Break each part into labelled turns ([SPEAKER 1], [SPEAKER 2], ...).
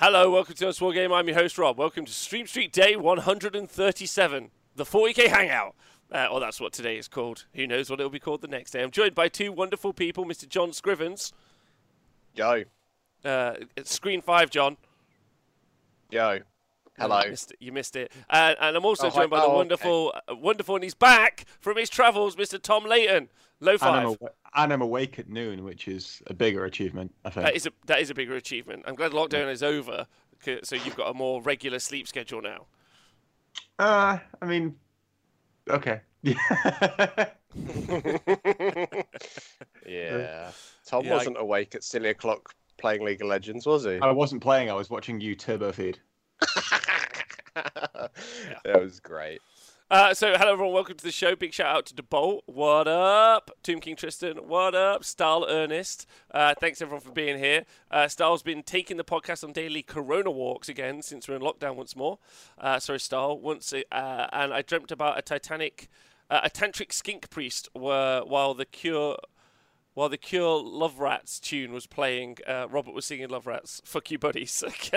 [SPEAKER 1] Hello, welcome to Unsworn Game. I'm your host, Rob. Welcome to Stream Street Day 137, the 40k Hangout. Or that's what today is called. Who knows what it'll be called the next day. I'm joined by two wonderful people, Mr. John Scrivens.
[SPEAKER 2] Yo.
[SPEAKER 1] It's Screen 5, John.
[SPEAKER 2] Yo. Hello.
[SPEAKER 1] You missed it. And I'm also joined by the wonderful, and he's back from his travels, Mr. Tom Layton. Low 5.
[SPEAKER 3] And I'm awake at noon, which is a bigger achievement, I think.
[SPEAKER 1] That is a bigger achievement. I'm glad lockdown is over, so you've got a more regular sleep schedule now.
[SPEAKER 3] I mean, okay.
[SPEAKER 2] Yeah. Tom wasn't awake at silly o'clock playing League of Legends, was he?
[SPEAKER 3] I wasn't playing, I was watching you turbo feed.
[SPEAKER 2] That was great.
[SPEAKER 1] So, hello everyone, welcome to the show. Big shout out to DeBolt. What up? Tomb King Tristan. What up? Stahl Ernest. Thanks everyone for being here. Stahl's been taking the podcast on daily Corona walks again since we're in lockdown once more. Sorry, Stahl. And I dreamt about a tantric skink priest while the Cure Love Rats tune was playing. Robert was singing Love Rats. Fuck you, buddies. Okay.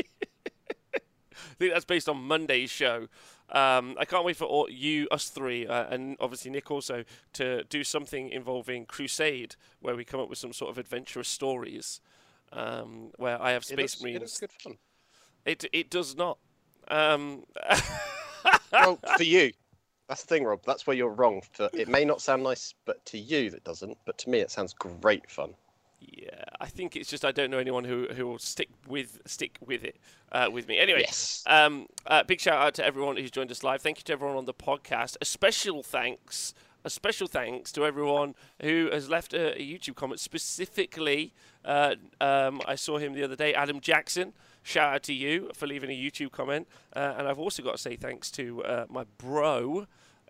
[SPEAKER 1] I think that's based on Monday's show. I can't wait for us three, and obviously Nick also, to do something involving Crusade, where we come up with some sort of adventurous stories, where I have Space Marines.
[SPEAKER 2] It looks good fun.
[SPEAKER 1] It does not.
[SPEAKER 2] Well, for you. That's the thing, Rob. That's where you're wrong. It may not sound nice, but to you that doesn't. But to me, it sounds great fun.
[SPEAKER 1] Yeah, I think it's just I don't know anyone who will stick with it with me. Anyway,
[SPEAKER 2] yes.
[SPEAKER 1] Big shout out to everyone who's joined us live. Thank you to everyone on the podcast. A special thanks to everyone who has left a YouTube comment. Specifically, I saw him the other day, Adam Jackson. Shout out to you for leaving a YouTube comment. And I've also got to say thanks to my bro.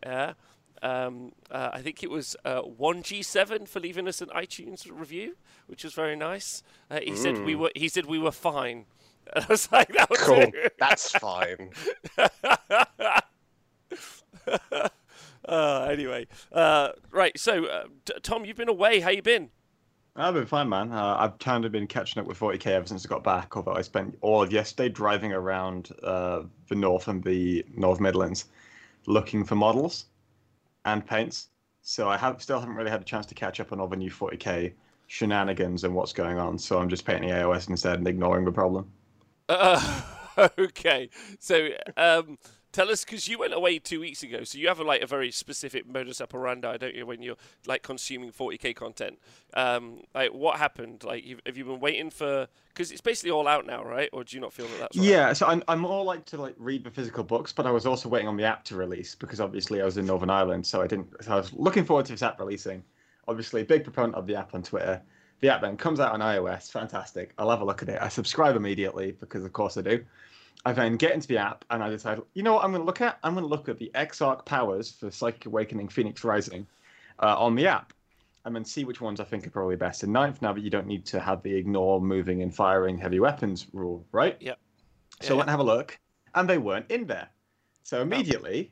[SPEAKER 1] I think it was 1G7 for leaving us an iTunes review, which was very nice. He said we were fine. And I was like, that was
[SPEAKER 2] cool. That's fine.
[SPEAKER 1] Anyway, right. So, Tom, you've been away. How you been?
[SPEAKER 3] I've been fine, man. I've kind of been catching up with 40k ever since I got back, although I spent all of yesterday driving around the North and the North Midlands looking for models and paints. So I still haven't really had a chance to catch up on all the new 40k shenanigans and what's going on. So I'm just painting AOS instead and ignoring the problem.
[SPEAKER 1] Okay. So tell us, because you went away 2 weeks ago, so you have a very specific modus operandi, don't you, when you're consuming 40k content? What happened? Have you been waiting for? Because it's basically all out now, right? Or do you not feel that's right?
[SPEAKER 3] Yeah. So I'm more like to read the physical books, but I was also waiting on the app to release because obviously I was in Northern Ireland, so I didn't. So I was looking forward to this app releasing. Obviously, a big proponent of the app on Twitter. The app then comes out on iOS. Fantastic. I'll have a look at it. I subscribe immediately because, of course, I do. I then get into the app and I decide, you know what I'm going to look at? I'm going to look at the Exarch powers for Psychic Awakening Phoenix Rising on the app and then see which ones I think are probably best in ninth now that you don't need to have the ignore moving and firing heavy weapons rule, right?
[SPEAKER 1] Yep.
[SPEAKER 3] So I went and have a look and they weren't in there. So immediately,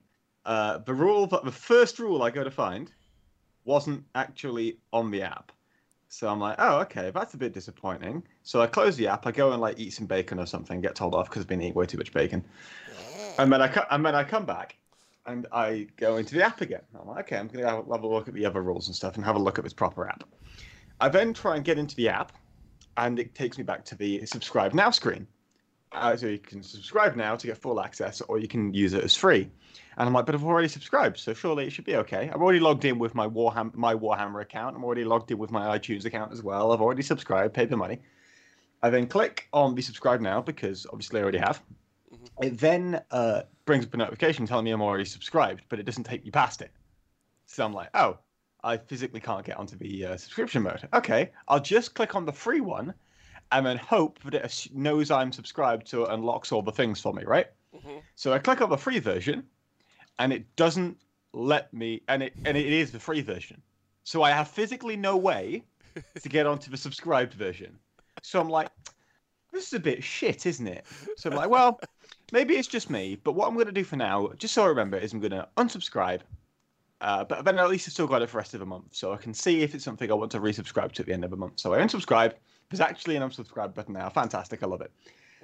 [SPEAKER 3] the first rule I go to find wasn't actually on the app. So I'm like, oh, okay, that's a bit disappointing. So I close the app, I go and eat some bacon or something, get told off because I've been eating way too much bacon. And then I come back and I go into the app again. I'm like, okay, I'm going to have a look at the other rules and stuff and have a look at this proper app. I then try and get into the app and it takes me back to the subscribe now screen. So you can subscribe now to get full access or you can use it as free. And I'm like, but I've already subscribed, so surely it should be okay. I've already logged in with my Warhammer account. I'm already logged in with my iTunes account as well. I've already subscribed, paid the money. I then click on the subscribe now because obviously I already have. Mm-hmm. It then brings up a notification telling me I'm already subscribed, but it doesn't take me past it. So I'm like, oh, I physically can't get onto the subscription mode. Okay, I'll just click on the free one and then hope that it knows I'm subscribed so it unlocks all the things for me, right? Mm-hmm. So I click on the free version. And it doesn't let me, and it is the free version. So I have physically no way to get onto the subscribed version. So I'm like, this is a bit shit, isn't it? So I'm like, well, maybe it's just me. But what I'm going to do for now, just so I remember, is I'm going to unsubscribe. But then at least I've still got it for the rest of the month. So I can see if it's something I want to resubscribe to at the end of the month. So I unsubscribe. There's actually an unsubscribe button now. Fantastic. I love it.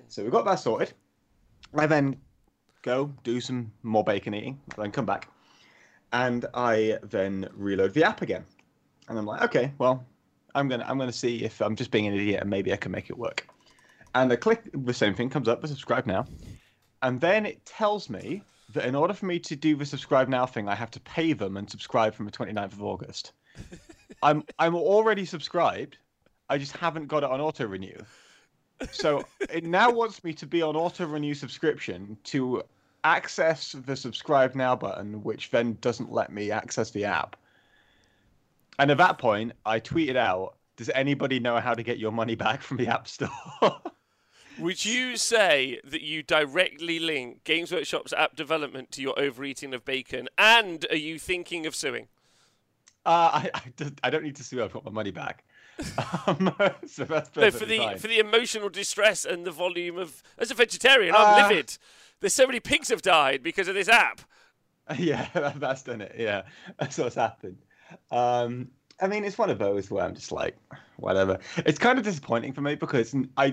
[SPEAKER 3] So we got that sorted. I then go do some more bacon eating, then come back, and I then reload the app again. And I'm like, okay, well, I'm gonna see if I'm just being an idiot and maybe I can make it work. And I click the same thing, comes up, subscribe now, and then it tells me that in order for me to do the subscribe now thing, I have to pay them and subscribe from the 29th of August. I'm already subscribed. I just haven't got it on auto renew. So it now wants me to be on auto renew subscription to access the subscribe now button, which then doesn't let me access the app. And at that point, I tweeted out, "Does anybody know how to get your money back from the App Store?"
[SPEAKER 1] Would you say that you directly link Games Workshop's app development to your overeating of bacon, and are you thinking of suing?
[SPEAKER 3] I don't need to sue. I've got my money back. So that's
[SPEAKER 1] No,
[SPEAKER 3] perfectly fine.
[SPEAKER 1] for the emotional distress and the volume of... As a vegetarian, I'm livid. There's so many pigs have died because of this app.
[SPEAKER 3] Yeah, that's done it. Yeah, that's what's happened. I mean, it's one of those where I'm just like, whatever. It's kind of disappointing for me because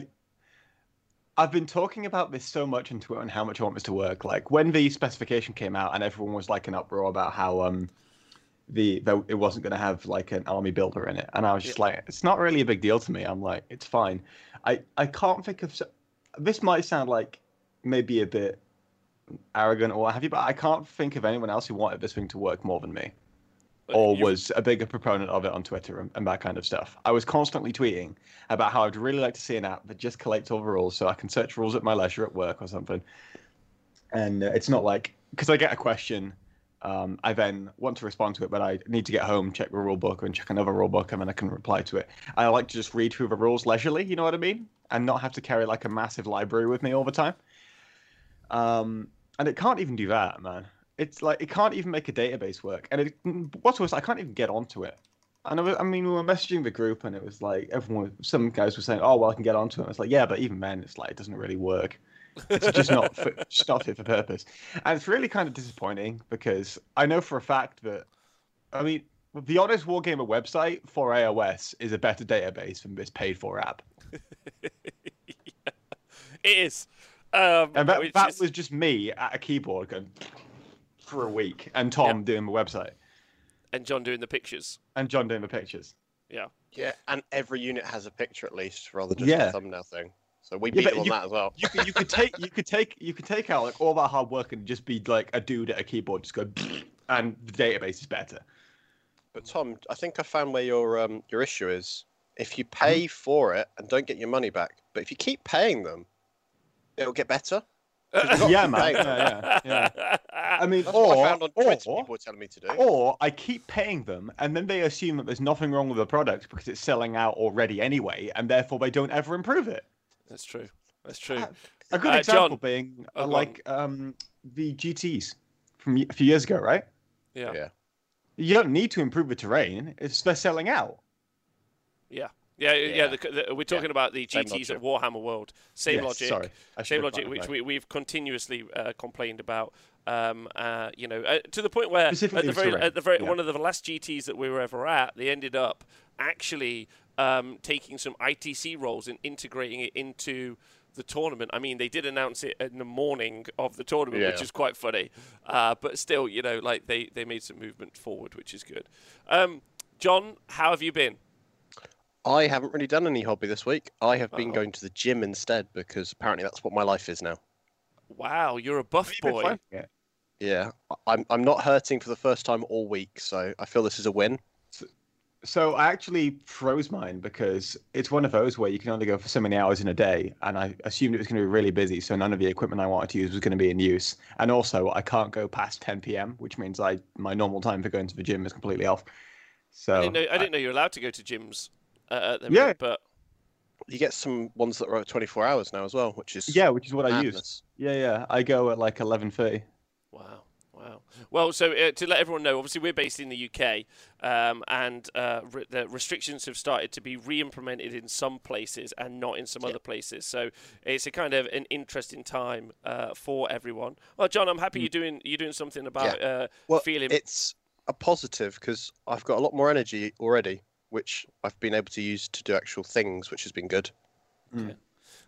[SPEAKER 3] I've been talking about this so much on Twitter and how much I want this to work. Like when the specification came out and everyone was like in uproar about how it wasn't going to have like an army builder in it, and I was just like, it's not really a big deal to me. I'm like, it's fine. I can't think of. This might sound like maybe a bit arrogant or what have you, but I can't think of anyone else who wanted this thing to work more than me. Or was a bigger proponent of it on Twitter and that kind of stuff. I was constantly tweeting about how I'd really like to see an app that just collects all the rules so I can search rules at my leisure at work or something. And it's not like, because I get a question, I then want to respond to it, but I need to get home, check the rule book and check another rule book, and then I can reply to it. I like to just read through the rules leisurely, you know what I mean? And not have to carry like a massive library with me all the time. And it can't even do that, man. It's like it can't even make a database work, and what's worse, I can't even get onto it. And I mean, we were messaging the group, and it was like some guys were saying, "Oh, well, I can get onto it." It's like, yeah, but even then, it's like it doesn't really work. It's just not fit for purpose, and it's really kind of disappointing because I know for a fact that, I mean, the Honest Wargamer website for iOS is a better database than this paid-for app.
[SPEAKER 1] Yeah, it is,
[SPEAKER 3] and that was just me at a keyboard going for a week, and Tom doing the website,
[SPEAKER 1] and John doing the pictures,
[SPEAKER 3] Yeah,
[SPEAKER 2] and every unit has a picture at least, rather than just a thumbnail thing. So we beat them on that as well.
[SPEAKER 3] You could take out like all that hard work and just be like a dude at a keyboard, just go, and the database is better.
[SPEAKER 2] But Tom, I think I found where your issue is. If you pay for it and don't get your money back, but if you keep paying them, it'll get better.
[SPEAKER 3] Yeah, man. Yeah. I mean,
[SPEAKER 2] that's what I found on Twitter people were telling me to do.
[SPEAKER 3] Or I keep paying them, and then they assume that there's nothing wrong with the product because it's selling out already anyway, and therefore they don't ever improve it.
[SPEAKER 1] That's true.
[SPEAKER 3] A good example
[SPEAKER 1] John,
[SPEAKER 3] being the GTs from a few years ago, right?
[SPEAKER 1] Yeah.
[SPEAKER 3] You don't need to improve the terrain; they're selling out.
[SPEAKER 1] Yeah. We're talking about the GTs of Warhammer World. Same logic.
[SPEAKER 3] Sorry.
[SPEAKER 1] Same logic, which we've continuously complained about. To the point where at the very one of the last GTs that we were ever at, they ended up actually taking some ITC roles and integrating it into the tournament. I mean, they did announce it in the morning of the tournament, which is quite funny. But still, they made some movement forward, which is good. John, how have you been?
[SPEAKER 2] I haven't really done any hobby this week. I have been going to the gym instead because apparently that's what my life is now.
[SPEAKER 1] Wow, you're a buff boy.
[SPEAKER 2] Yeah, I'm not hurting for the first time all week, so I feel this is a win.
[SPEAKER 3] So I actually froze mine because it's one of those where you can only go for so many hours in a day, and I assumed it was going to be really busy, so none of the equipment I wanted to use was going to be in use. And also, I can't go past 10 p.m., which means my normal time for going to the gym is completely off. So
[SPEAKER 1] I didn't know you're allowed to go to gyms. But
[SPEAKER 2] you get some ones that are 24 hours now as well, which is
[SPEAKER 3] what I use. Yeah. I go at like 11:30.
[SPEAKER 1] Wow. Well, so to let everyone know, obviously we're based in the UK, and the restrictions have started to be re-implemented in some places and not in some other places. So it's a kind of an interesting time for everyone. Well, John, I'm happy you're doing something about feeling.
[SPEAKER 2] It's a positive because I've got a lot more energy already, which I've been able to use to do actual things, which has been good.
[SPEAKER 1] Okay.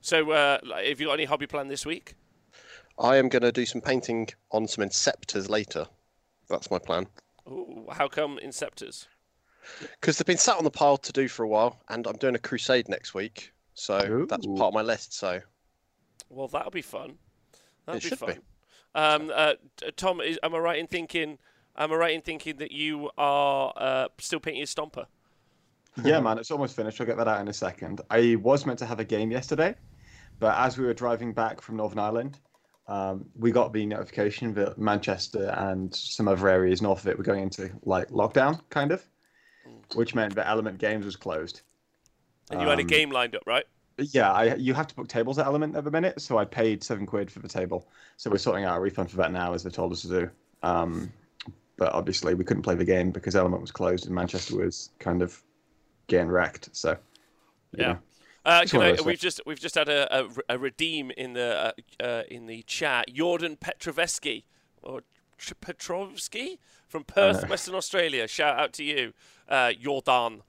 [SPEAKER 1] So, have you got any hobby plan this week?
[SPEAKER 2] I am going to do some painting on some Inceptors later. That's my plan.
[SPEAKER 1] Ooh, how come Inceptors?
[SPEAKER 2] Because they've been sat on the pile to do for a while, and I'm doing a crusade next week. So that's
[SPEAKER 3] Ooh.
[SPEAKER 2] part of my list. So
[SPEAKER 1] Well, that'll be fun. That'll
[SPEAKER 2] It
[SPEAKER 1] be
[SPEAKER 2] should
[SPEAKER 1] fun.
[SPEAKER 2] be.
[SPEAKER 1] Tom, am I right in thinking? Am I right in thinking that you are still painting your Stomper?
[SPEAKER 3] Yeah, man, it's almost finished. I'll get that out in a second. I was meant to have a game yesterday, but as we were driving back from Northern Ireland, we got the notification that Manchester and some other areas north of it were going into like lockdown, kind of, which meant that Element Games was closed.
[SPEAKER 1] And you had a game lined up, right?
[SPEAKER 3] Yeah, you have to book tables at Element at the minute, so I paid £7 for the table. So we're sorting out a refund for that now, as they told us to do. But obviously, we couldn't play the game because Element was closed and Manchester was kind of getting wrecked. So
[SPEAKER 1] Yeah. We've just had a redeem in the chat. Jordan Petrovsky or Petrovsky from Perth, Western Australia. Shout out to you, Jordani.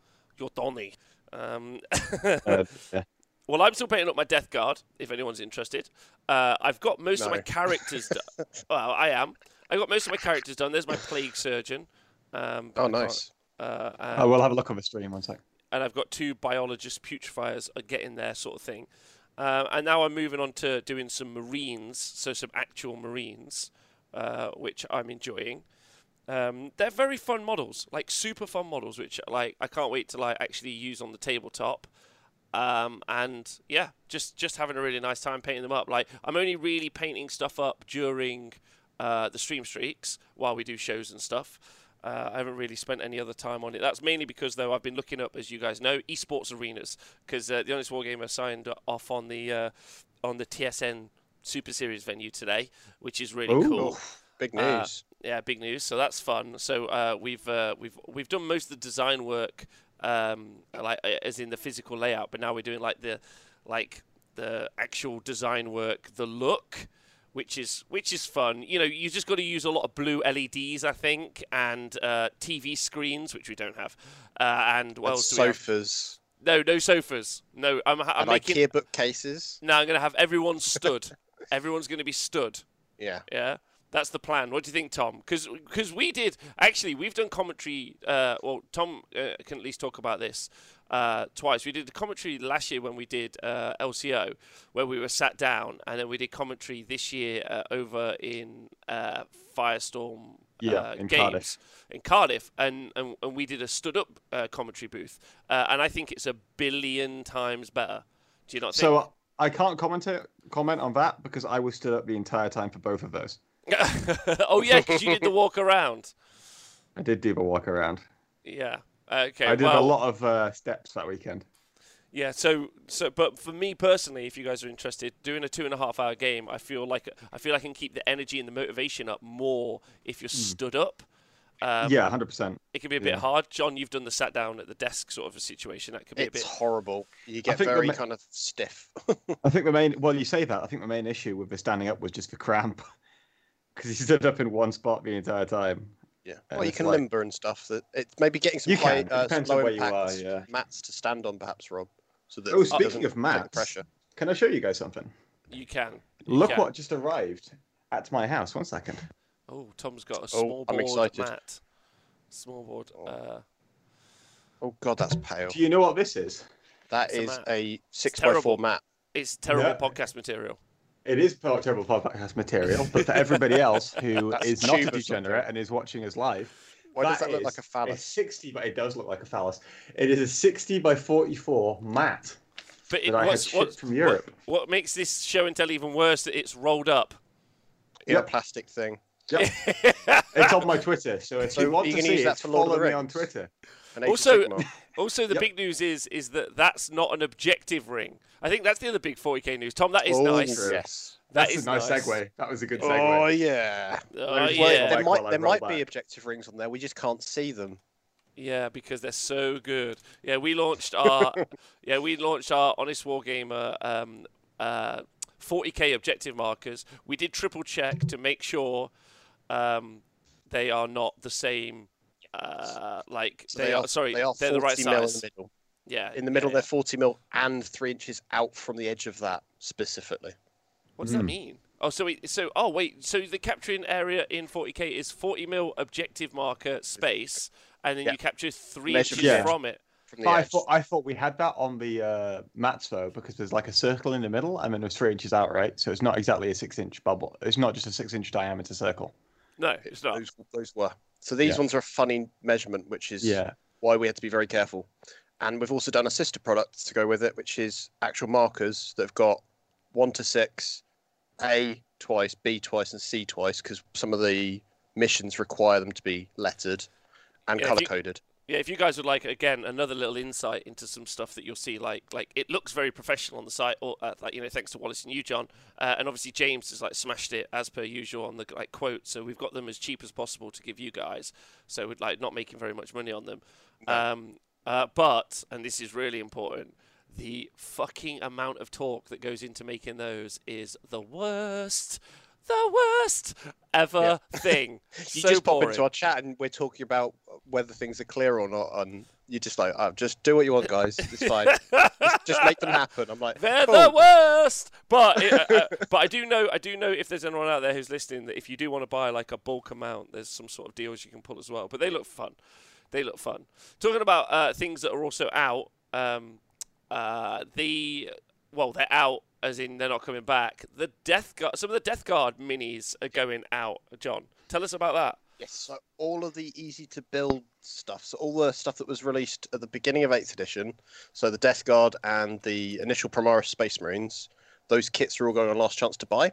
[SPEAKER 3] yeah.
[SPEAKER 1] Well, I'm still painting up my Death Guard. If anyone's interested, I've got most of my characters done. Well, I am. I got most of my characters done. There's my Plague Surgeon.
[SPEAKER 2] Oh, nice.
[SPEAKER 3] I will have a look on the stream one sec.
[SPEAKER 1] And I've got 2 biologist putrefiers getting there, sort of thing. And now I'm moving on to doing some Marines, so some actual Marines, which I'm enjoying. They're very fun models, like super fun models, which like I can't wait to like actually use on the tabletop. And yeah, just having a really nice time painting them up. Like I'm only really painting stuff up during the stream streaks while we do shows and stuff. I haven't really spent any other time on it. That's mainly because, though, I've been looking up, as you guys know, esports arenas, because the Honest Wargamer signed off on the TSN Super Series venue today, which is really cool.
[SPEAKER 2] Big news.
[SPEAKER 1] Yeah, big news. So that's fun. So we've done most of the design work, like as in the physical layout, but now we're doing like the actual design work, the look. Which is fun. You know, you just got to use a lot of blue LEDs, I think, and TV screens, which we don't have. And what else do we have?
[SPEAKER 2] Sofas.
[SPEAKER 1] No sofas. No, I'm making
[SPEAKER 2] IKEA bookcases.
[SPEAKER 1] No, I'm going to have everyone stood. Everyone's going to be stood.
[SPEAKER 2] Yeah.
[SPEAKER 1] Yeah. That's the plan. What do you think, Tom? Because we've done commentary. Well, Tom can at least talk about this twice. We did the commentary last year when we did LCO, where we were sat down, and then we did commentary this year over in Firestorm
[SPEAKER 3] in
[SPEAKER 1] Games in Cardiff, and we did a stood-up commentary booth, and I think it's 1,000,000,000 times better. Do you not think?
[SPEAKER 3] So I can't comment on that because I was stood up the entire time for both of those.
[SPEAKER 1] Oh yeah, because you did the walk around.
[SPEAKER 3] I did do the walk around.
[SPEAKER 1] Yeah. Okay.
[SPEAKER 3] I did a lot of steps that weekend.
[SPEAKER 1] Yeah. So, but for me personally, if you guys are interested, doing a 2.5-hour game, I feel like I can keep the energy and the motivation up more if you're stood up.
[SPEAKER 3] Yeah, 100%.
[SPEAKER 1] It can be a bit hard. John, you've done the sat down at the desk sort of a situation. That could be a bit
[SPEAKER 2] horrible. You get very kind of stiff.
[SPEAKER 3] I think you say that. I think the main issue with the standing up was just the cramp. Because he stood up in one spot the entire time.
[SPEAKER 2] Yeah. Well, you can limber and stuff. That it's maybe getting some low impact mats to stand on, perhaps, Rob. So that
[SPEAKER 3] speaking of mats,
[SPEAKER 2] pressure.
[SPEAKER 3] Can I show you guys something?
[SPEAKER 1] You can.
[SPEAKER 3] Look what just arrived at my house. 1 second.
[SPEAKER 1] Oh, Tom's got a small board mat. Small board.
[SPEAKER 2] Oh God, that's pale.
[SPEAKER 3] Do you know what this is?
[SPEAKER 2] That is a 6x4 mat.
[SPEAKER 1] It's terrible podcast material.
[SPEAKER 3] It is terrible podcast material, but for everybody else who is not a degenerate and is watching us live,
[SPEAKER 2] why does that look like a phallus?
[SPEAKER 3] 60, but it does look like a phallus. It is a 60x44 mat.
[SPEAKER 1] But
[SPEAKER 3] shipped from Europe.
[SPEAKER 1] What makes this show and tell even worse that it's rolled up
[SPEAKER 2] in a plastic thing?
[SPEAKER 3] Yep. It's on my Twitter, so if you want to see it, follow me on Twitter.
[SPEAKER 1] Also, the big news is that that's not an objective ring. I think that's the other big 40k news. Tom, that is nice.
[SPEAKER 2] True. Yes.
[SPEAKER 3] That's a nice segue. That was a good segue.
[SPEAKER 2] Oh, yeah. There might be objective rings on there. We just can't see them.
[SPEAKER 1] Yeah, because they're so good. Yeah, we launched our Honest Wargamer 40k objective markers. We did triple check to make sure they are not the same. They're the right size.
[SPEAKER 2] In the middle.
[SPEAKER 1] Yeah.
[SPEAKER 2] In the middle,
[SPEAKER 1] yeah.
[SPEAKER 2] they're 40mm and 3 inches out from the edge of that specifically.
[SPEAKER 1] What does that mean? Oh, so the capturing area in 40K is 40mm objective marker space, and then
[SPEAKER 2] Yeah.
[SPEAKER 1] you capture 3
[SPEAKER 2] Measured
[SPEAKER 1] inches
[SPEAKER 3] Yeah.
[SPEAKER 1] from it.
[SPEAKER 2] From the
[SPEAKER 3] But
[SPEAKER 2] edge.
[SPEAKER 3] I thought we had that on the mats though, because there's like a circle in the middle, and then there's 3 inches out, right? So it's not exactly a 6-inch bubble. It's not just a 6-inch diameter circle.
[SPEAKER 1] No, it's not.
[SPEAKER 2] Those were. So these
[SPEAKER 3] Yeah.
[SPEAKER 2] ones are a funny measurement, which is
[SPEAKER 3] Yeah.
[SPEAKER 2] why we had to be very careful. And we've also done a sister product to go with it, which is actual markers that have got 1 to 6, A twice, B twice, and C twice, because some of the missions require them to be lettered and
[SPEAKER 1] Yeah, if
[SPEAKER 2] color
[SPEAKER 1] you-
[SPEAKER 2] coded.
[SPEAKER 1] Yeah, if you guys would like, again, another little insight into some stuff that you'll see, like it looks very professional on the site, or thanks to Wallace and you, John, and obviously James has smashed it as per usual on the quote. So we've got them as cheap as possible to give you guys. So we're not making very much money on them. But and this is really important, the fucking amount of talk that goes into making those is the worst ever thing.
[SPEAKER 2] You
[SPEAKER 1] So
[SPEAKER 2] just pop
[SPEAKER 1] boring.
[SPEAKER 2] into our chat and we're talking about whether things are clear or not, and you're just like, oh, just do what you want, guys. It's fine. just make them happen. I'm like,
[SPEAKER 1] They're
[SPEAKER 2] cool.
[SPEAKER 1] the worst. But I do know if there's anyone out there who's listening that if you do want to buy like a bulk amount, there's some sort of deals you can pull as well. But they look fun. Talking about things that are also out. They're out as in they're not coming back. Some of the Death Guard minis are going out. John, tell us about that.
[SPEAKER 2] Yes, so all of the easy to build stuff, so all the stuff that was released at the beginning of 8th edition, so the Death Guard and the initial Primaris Space Marines, those kits are all going on last chance to buy.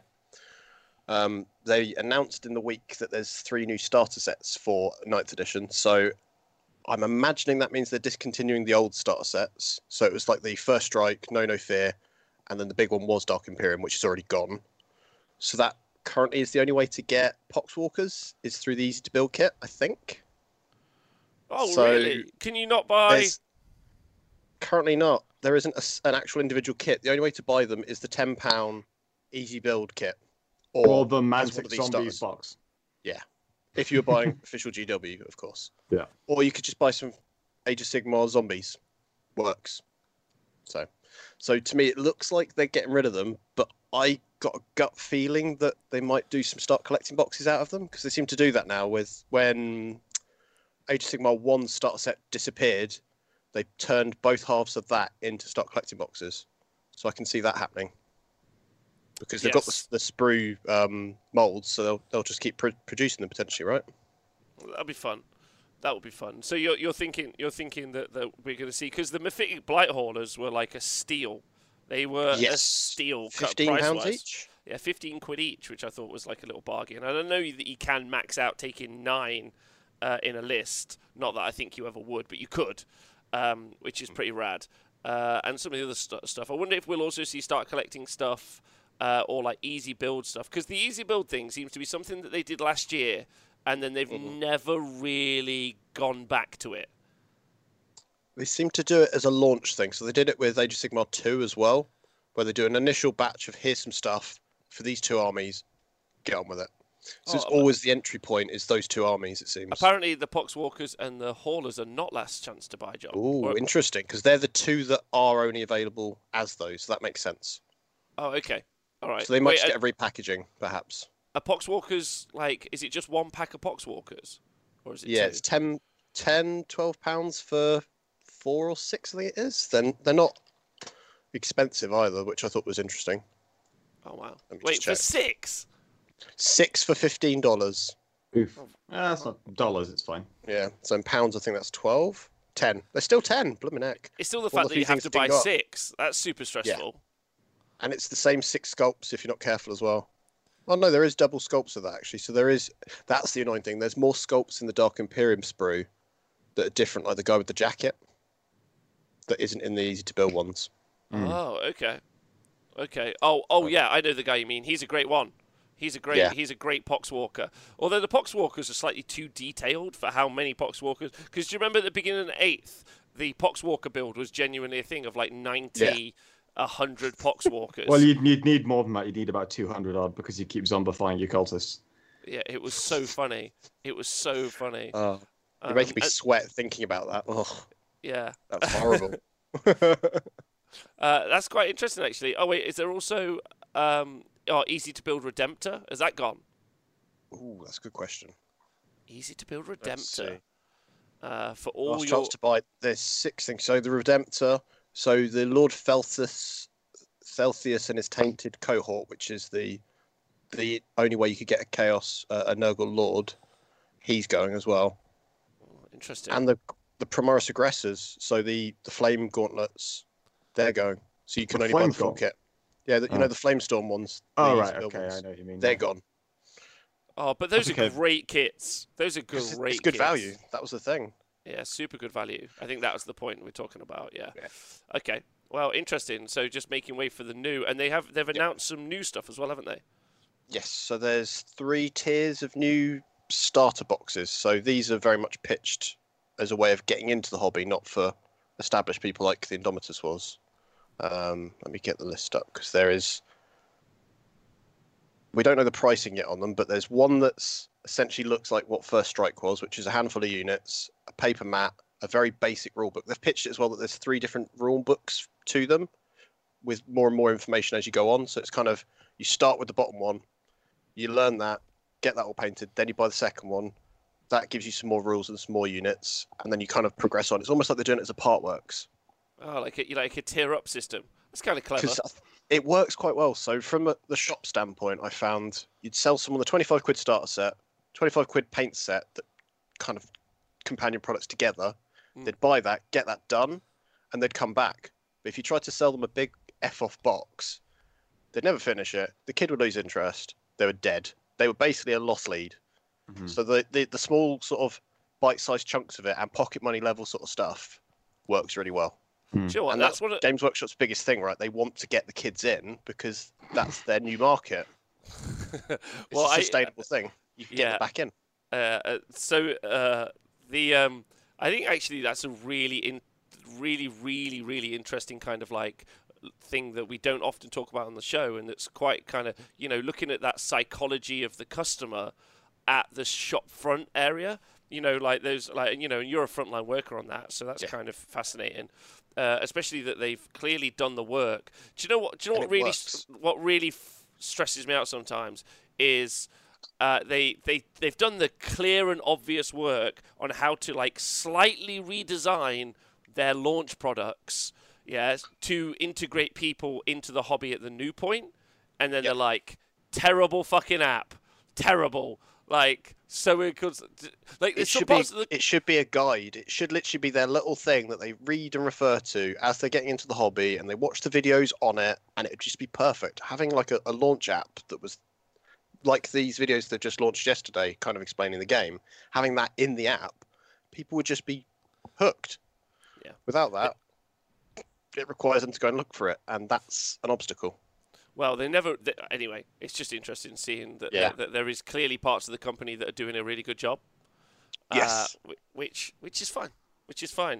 [SPEAKER 2] They announced in the week that there's 3 new starter sets for 9th edition, so I'm imagining that means they're discontinuing the old starter sets. So it was like the First Strike, No Fear, and then the big one was Dark Imperium, which is already gone. So that currently is the only way to get Poxwalkers is through the easy to build kit, I think.
[SPEAKER 1] Oh,
[SPEAKER 2] So
[SPEAKER 1] really? Can you not buy?
[SPEAKER 2] There's currently not. There isn't an actual individual kit. The only way to buy them is the £10 easy build kit,
[SPEAKER 3] Or the
[SPEAKER 2] as one
[SPEAKER 3] Mantic
[SPEAKER 2] of these
[SPEAKER 3] Zombies
[SPEAKER 2] starters.
[SPEAKER 3] box.
[SPEAKER 2] If you were buying official GW, of course.
[SPEAKER 3] Yeah.
[SPEAKER 2] Or you could just buy some Age of Sigmar zombies. Works. So to me, it looks like they're getting rid of them, but I got a gut feeling that they might do some start collecting boxes out of them, because they seem to do that now with when Age of Sigmar 1 starter set disappeared, they turned both halves of that into start collecting boxes. So I can see that happening. Because they've got the sprue molds, so they'll just keep producing them potentially, right?
[SPEAKER 1] That'll be fun. That would be fun. So you're thinking that we're going to see, because the Mephitic Blight Haulers were like a steal. They were a steal.
[SPEAKER 2] £15 each.
[SPEAKER 1] Yeah, 15 quid each, which I thought was like a little bargain. And I know that you can max out taking 9 in a list. Not that I think you ever would, but you could, which is pretty rad. And some of the other stuff. I wonder if we'll also see start collecting stuff or like easy build stuff, because the easy build thing seems to be something that they did last year, and then they've never really gone back to it.
[SPEAKER 2] They seem to do it as a launch thing. So they did it with Age of Sigmar 2 as well, where they do an initial batch of here's some stuff for these 2 armies, get on with it. So it's always the entry point is those 2 armies, it seems.
[SPEAKER 1] Apparently the Poxwalkers and the Haulers are not last chance to buy, John.
[SPEAKER 2] Ooh, interesting, because they're the 2 that are only available as those, so that makes sense.
[SPEAKER 1] Oh, okay. All right.
[SPEAKER 2] So they might just get a repackaging, perhaps.
[SPEAKER 1] Are Poxwalkers, is it just 1 pack of Poxwalkers? Or is it 2?
[SPEAKER 2] It's £12 for 4 or 6, I think it is. Then they're not expensive either, which I thought was interesting.
[SPEAKER 1] Oh, wow.
[SPEAKER 2] Let me
[SPEAKER 1] Wait,
[SPEAKER 2] just
[SPEAKER 1] for
[SPEAKER 2] check.
[SPEAKER 1] 6?
[SPEAKER 2] 6 for $15.
[SPEAKER 3] Oof. That's not dollars, it's fine.
[SPEAKER 2] Yeah, so in pounds, I think that's 12. 10. They're still 10. Blooming heck.
[SPEAKER 1] It's still the
[SPEAKER 2] All
[SPEAKER 1] fact
[SPEAKER 2] the
[SPEAKER 1] that you
[SPEAKER 2] few
[SPEAKER 1] have
[SPEAKER 2] things
[SPEAKER 1] to
[SPEAKER 2] that
[SPEAKER 1] buy
[SPEAKER 2] got.
[SPEAKER 1] 6. That's super stressful.
[SPEAKER 2] And it's the same 6 sculpts if you're not careful as well. Oh no, there is double sculpts of that actually. So there is. That's the annoying thing. There's more sculpts in the Dark Imperium sprue that are different, like the guy with the jacket that isn't in the easy to build ones.
[SPEAKER 1] Oh, okay. Okay. Oh, yeah, I know the guy you mean. He's a great one. He's a great Poxwalker. Although the Poxwalkers are slightly too detailed for how many Poxwalkers. Because do you remember at the beginning of the 8th, the Poxwalker build was genuinely a thing of like 90, 100 Poxwalkers.
[SPEAKER 3] Well, you'd need more than that. You'd need about 200 odd because you keep zombifying your cultists.
[SPEAKER 1] Yeah, it was so funny. It was so funny.
[SPEAKER 2] You're making me sweat thinking about that. Oh,
[SPEAKER 1] Yeah.
[SPEAKER 2] that's horrible.
[SPEAKER 1] That's quite interesting, actually. Oh wait, is there also easy to build Redemptor? Has that gone?
[SPEAKER 2] Ooh, that's a good question.
[SPEAKER 1] Easy to build
[SPEAKER 2] Let's see.
[SPEAKER 1] Redemptor. For all
[SPEAKER 2] Last
[SPEAKER 1] your
[SPEAKER 2] chance to buy. There's 6 things. So the Redemptor. So the Lord Theltheus and his tainted cohort, which is the only way you could get a Chaos, a Nurgle Lord. He's going as well.
[SPEAKER 1] interesting.
[SPEAKER 2] And the Primaris Aggressors. So the Flame Gauntlets. They're going. So you can only buy
[SPEAKER 3] Flame
[SPEAKER 2] the full
[SPEAKER 3] Gaunt?
[SPEAKER 2] kit. Yeah, you know the Flamestorm ones.
[SPEAKER 3] Oh,
[SPEAKER 2] the
[SPEAKER 3] right,
[SPEAKER 2] easy build
[SPEAKER 3] okay,
[SPEAKER 2] ones.
[SPEAKER 3] I know what you mean.
[SPEAKER 2] They're
[SPEAKER 3] now.
[SPEAKER 2] gone.
[SPEAKER 1] Oh, but those
[SPEAKER 3] That's
[SPEAKER 1] are
[SPEAKER 3] okay.
[SPEAKER 1] great kits. Those are great.
[SPEAKER 2] It's good
[SPEAKER 1] kits.
[SPEAKER 2] value. That was the thing.
[SPEAKER 1] Yeah, super good value. I think that was the point we're talking about. Yeah.
[SPEAKER 2] Yeah.
[SPEAKER 1] Okay. Well, interesting. So just making way for the new, and they've announced some new stuff as well, haven't they?
[SPEAKER 2] Yes, so there's 3 tiers of new starter boxes. So these are very much pitched as a way of getting into the hobby, not for established people like the Indomitus was. Let me get the list up because there is. We don't know the pricing yet on them, but there's one that's essentially looks like what First Strike was, which is a handful of units, a paper mat, a very basic rule book. They've pitched it as well that there's 3 different rule books to them with more and more information as you go on. So it's kind of you start with the bottom one, you learn that, get that all painted, then you buy the second one. That gives you some more rules and some more units, and then you kind of progress on. It's almost like they're doing it as a part works.
[SPEAKER 1] Oh, like a tier up system. That's kind of clever.
[SPEAKER 2] Because it works quite well. So from the shop standpoint, I found you'd sell someone the 25 quid starter set, 25 quid paint set, that kind of companion products together. They'd buy that, get that done, and they'd come back. But if you tried to sell them a big F-off box, they'd never finish it. The kid would lose interest. They were dead. They were basically a loss lead.
[SPEAKER 3] Mhm.
[SPEAKER 2] So the small sort of bite-sized chunks of it and pocket money level sort of stuff works really well.
[SPEAKER 1] Do you know what?
[SPEAKER 2] And
[SPEAKER 1] That's
[SPEAKER 2] that's
[SPEAKER 1] what.
[SPEAKER 2] Games Workshop's biggest thing, right? They want to get the kids in because that's their new market. It's
[SPEAKER 1] Well,
[SPEAKER 2] a sustainable thing. You can get
[SPEAKER 1] yeah.
[SPEAKER 2] them back in.
[SPEAKER 1] I think actually that's a really interesting kind of like thing that we don't often talk about on the show, and that's quite kind of looking at that psychology of the customer at the shop front area. Like those, and you're a frontline worker on that, so that's kind of fascinating. Especially that they've clearly done the work. Do you know what?
[SPEAKER 2] And it
[SPEAKER 1] Really,
[SPEAKER 2] works.
[SPEAKER 1] what really stresses me out sometimes is they've done the clear and obvious work on how to like slightly redesign their launch products, to integrate people into the hobby at the new point, and then they're like, terrible fucking app, terrible. Like, so it could, like,
[SPEAKER 2] It should be a guide. It should literally be their little thing that they read and refer to as they're getting into the hobby, and they watch the videos on it, and it would just be perfect. Having like a launch app that was like these videos that just launched yesterday, kind of explaining the game, having that in the app, people would just be hooked.
[SPEAKER 1] Yeah.
[SPEAKER 2] Without that, it requires them to go and look for it, and that's an obstacle.
[SPEAKER 1] Well, anyway, it's just interesting seeing that,
[SPEAKER 2] Yeah.
[SPEAKER 1] that there is clearly parts of the company that are doing a really good job.
[SPEAKER 2] Yes.
[SPEAKER 1] Which is fine. Which is fine.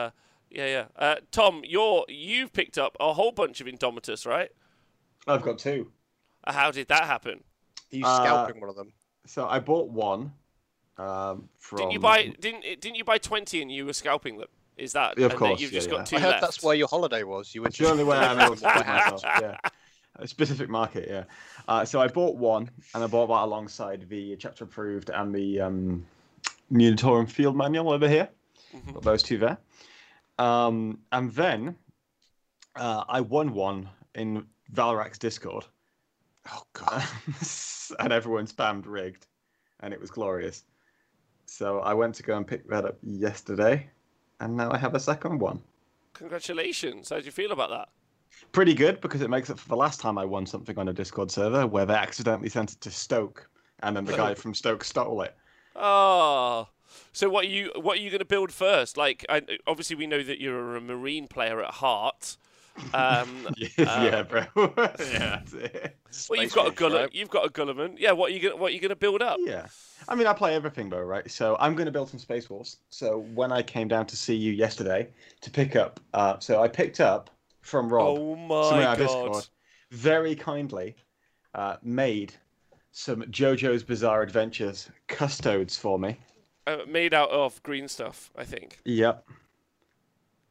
[SPEAKER 1] Tom, you've picked up a whole bunch of Indomitus, right?
[SPEAKER 3] I've got 2.
[SPEAKER 1] How did that happen?
[SPEAKER 2] Are you scalping one of them?
[SPEAKER 3] So I bought one from.
[SPEAKER 1] Didn't you buy 20 and you were scalping them? Is that?
[SPEAKER 3] Yeah, of
[SPEAKER 1] and
[SPEAKER 3] course,
[SPEAKER 1] that you've
[SPEAKER 3] yeah,
[SPEAKER 1] just
[SPEAKER 3] yeah.
[SPEAKER 1] got 2
[SPEAKER 2] I heard
[SPEAKER 1] left.
[SPEAKER 2] that's where your holiday was. You were
[SPEAKER 3] It's the only way I'm able to
[SPEAKER 2] What
[SPEAKER 3] feed
[SPEAKER 2] happened?
[SPEAKER 3] myself. Yeah, a specific market. Yeah. So I bought one, and I bought that alongside the chapter approved and the Munitorum field manual over here.
[SPEAKER 1] Mhm.
[SPEAKER 3] Got those 2 there. And then I won one in Valorac's Discord,
[SPEAKER 2] Oh god.
[SPEAKER 3] and everyone spammed rigged, and it was glorious. So I went to go and pick that up yesterday, and now I have a second one.
[SPEAKER 1] Congratulations. How do you feel about that?
[SPEAKER 3] Pretty good, because it makes up for the last time I won something on a Discord server where they accidentally sent it to Stoke, and then the guy from Stoke stole it.
[SPEAKER 1] Oh. So what are you going to build first? Like, obviously we know that you're a Marine player at heart.
[SPEAKER 3] Yeah, bro. Yeah, that's it.
[SPEAKER 1] Well, you've
[SPEAKER 2] Space
[SPEAKER 1] got a
[SPEAKER 2] Wolf,
[SPEAKER 1] Gulliman.
[SPEAKER 2] right?
[SPEAKER 1] You've got a Gulliman. Yeah. What are you gonna build up?
[SPEAKER 3] Yeah. I mean, I play everything though, right? So I'm going to build some Space Wolves. So when I came down to see you yesterday to pick up, so I picked up from Rob,
[SPEAKER 1] Oh
[SPEAKER 3] someone
[SPEAKER 1] my
[SPEAKER 3] on our
[SPEAKER 1] god.
[SPEAKER 3] Discord, very kindly made some JoJo's Bizarre Adventures custodes for me.
[SPEAKER 1] Made out of green stuff, I think.
[SPEAKER 3] Yep.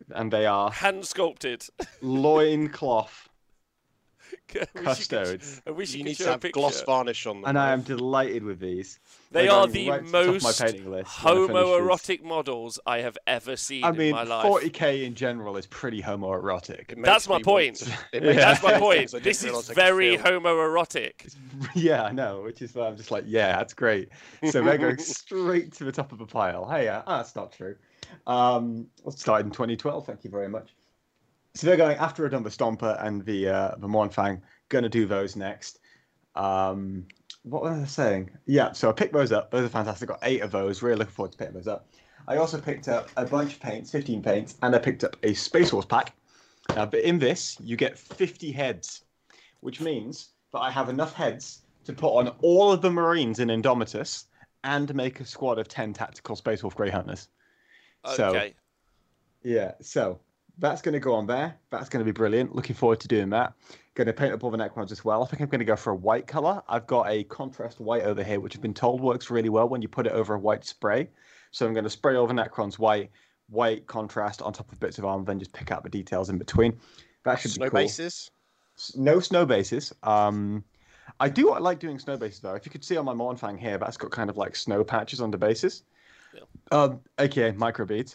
[SPEAKER 3] and they are
[SPEAKER 1] Hand sculpted.
[SPEAKER 3] loincloth
[SPEAKER 1] I wish
[SPEAKER 3] custodes.
[SPEAKER 1] I wish
[SPEAKER 2] You
[SPEAKER 1] you
[SPEAKER 2] need
[SPEAKER 1] could
[SPEAKER 2] to
[SPEAKER 1] show a
[SPEAKER 2] have
[SPEAKER 1] picture.
[SPEAKER 2] gloss varnish on them.
[SPEAKER 3] And I am delighted with these.
[SPEAKER 1] They
[SPEAKER 3] They're
[SPEAKER 1] are
[SPEAKER 3] going
[SPEAKER 1] the
[SPEAKER 3] right to the top of my
[SPEAKER 1] most
[SPEAKER 3] painting list when I finish
[SPEAKER 1] homoerotic models I have ever seen
[SPEAKER 3] these. I mean,
[SPEAKER 1] in my life.
[SPEAKER 3] 40k in general is pretty homoerotic.
[SPEAKER 2] It makes
[SPEAKER 1] That's my
[SPEAKER 2] me
[SPEAKER 1] point.
[SPEAKER 2] want to- it
[SPEAKER 3] Yeah.
[SPEAKER 2] makes
[SPEAKER 1] That's
[SPEAKER 2] me
[SPEAKER 1] my
[SPEAKER 2] feel
[SPEAKER 1] point.
[SPEAKER 2] things I didn't
[SPEAKER 1] This is
[SPEAKER 2] realise I could
[SPEAKER 1] very
[SPEAKER 2] feel.
[SPEAKER 1] homoerotic.
[SPEAKER 3] Yeah, I know, which is why I'm just like, yeah, that's great. So they're going straight to the top of a pile. Hey, that's not true. Started in 2012. Thank you very much. So they're going after I've done the Stomper and the Mornfang. Gonna do those next. What was I saying? Yeah, so I picked those up. Those are fantastic. Got 8 of those. Really looking forward to picking those up. I also picked up a bunch of paints, 15 paints, and I picked up a Space Force pack. But in this, you get 50 heads, which means that I have enough heads to put on all of the Marines in Indomitus and make a squad of 10 tactical Space Wolf Grey Hunters. So,
[SPEAKER 1] Okay.
[SPEAKER 3] yeah, so that's going to go on there. That's going to be brilliant. Looking forward to doing that. Going to paint up all the Necrons as well. I think I'm going to go for a white color. I've got a contrast white over here, which I've been told works really well when you put it over a white spray. So I'm going to spray all the Necrons white contrast on top of bits of armor, then just pick out the details in between. That should
[SPEAKER 2] Snow
[SPEAKER 3] be cool.
[SPEAKER 2] bases.
[SPEAKER 3] No snow bases. I do like doing snow bases though. If you could see on my Mornfang here, that's got kind of like snow patches on the bases.
[SPEAKER 1] Yeah.
[SPEAKER 3] AKA microbeads.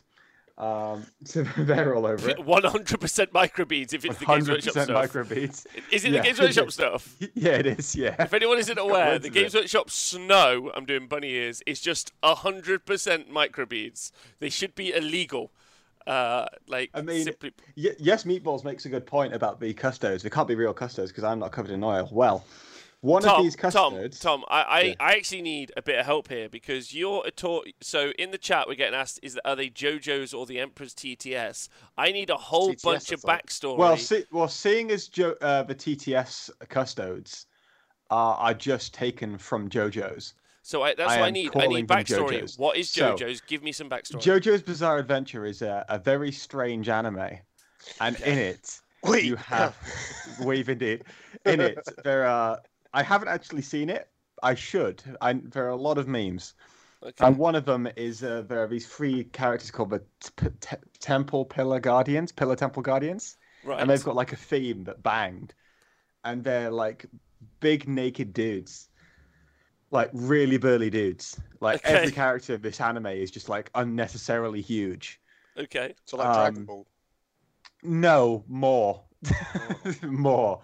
[SPEAKER 3] So they're all over it.
[SPEAKER 1] 100% microbeads if it's the Games Workshop
[SPEAKER 3] 100%
[SPEAKER 1] stuff.
[SPEAKER 3] microbeads.
[SPEAKER 1] Is it
[SPEAKER 3] Yeah.
[SPEAKER 1] the Games Workshop stuff?
[SPEAKER 3] Yeah, it is. Yeah.
[SPEAKER 1] If anyone isn't aware,
[SPEAKER 3] loads
[SPEAKER 1] the
[SPEAKER 3] of
[SPEAKER 1] Games
[SPEAKER 3] it.
[SPEAKER 1] Workshop Snow, I'm doing bunny ears, is just 100% microbeads. They should be illegal.
[SPEAKER 3] I mean,
[SPEAKER 1] simply.
[SPEAKER 3] Yes, Meatballs makes a good point about the custodes. They can't be real custodes because I'm not covered in oil. Well, one of these custodes.
[SPEAKER 1] Tom, I actually need a bit of help here because you're a so in the chat we're getting asked are they JoJo's or the Emperor's TTS? I need a whole
[SPEAKER 2] TTS,
[SPEAKER 1] bunch
[SPEAKER 2] I
[SPEAKER 1] of
[SPEAKER 2] thought.
[SPEAKER 1] backstory.
[SPEAKER 3] Seeing as the TTS custodes are just taken from JoJo's.
[SPEAKER 1] So that's what I need. I need backstory. What is JoJo's? Give me some backstory.
[SPEAKER 3] JoJo's Bizarre Adventure is a very strange anime, and in it you have indeed. In it there are. I haven't actually seen it. I should. There are a lot of memes.
[SPEAKER 1] Okay.
[SPEAKER 3] And one of them is there are these 3 characters called the Pillar Temple Guardians.
[SPEAKER 1] Right.
[SPEAKER 3] And they've got like a theme that banged. And they're like big naked dudes. Like really burly dudes. Like
[SPEAKER 1] Okay.
[SPEAKER 3] every character in this anime is just like unnecessarily huge.
[SPEAKER 1] Okay.
[SPEAKER 2] So like Dragon Ball.
[SPEAKER 3] No, more. More.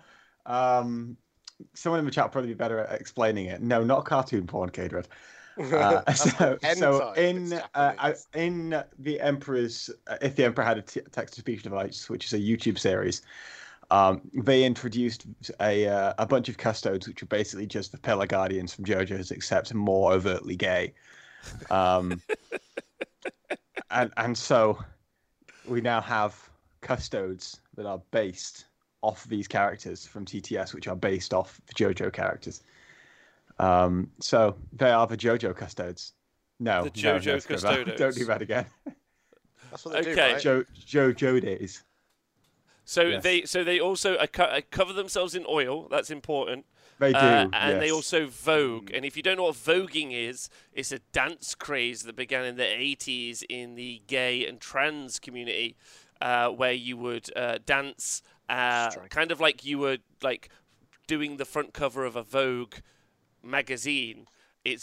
[SPEAKER 3] Someone in the chat will probably be better at explaining it. No, not cartoon porn, K-Dread. So
[SPEAKER 2] Hentai,
[SPEAKER 3] in
[SPEAKER 2] it's Japanese.
[SPEAKER 3] in the Emperor's, if the Emperor had a text-to-speech device, which is a YouTube series, they introduced a bunch of custodes, which are basically just the Pillar Guardians from JoJo's, except more overtly gay. And so we now have custodes that are based off these characters from TTS, which are based off the JoJo characters. So they are the JoJo custodes. No,
[SPEAKER 1] The JoJo custodes.
[SPEAKER 3] Don't do that again.
[SPEAKER 2] That's what they
[SPEAKER 1] Okay.
[SPEAKER 2] do, right?
[SPEAKER 3] JoJo days.
[SPEAKER 1] So
[SPEAKER 3] Yes.
[SPEAKER 1] they also cover themselves in oil. That's important.
[SPEAKER 3] They do,
[SPEAKER 1] And they
[SPEAKER 3] yes.
[SPEAKER 1] also vogue. And if you don't know what voguing is, it's a dance craze that began in the 80s in the gay and trans community, where you would dance, kind of like you were like doing the front cover of a Vogue magazine. It's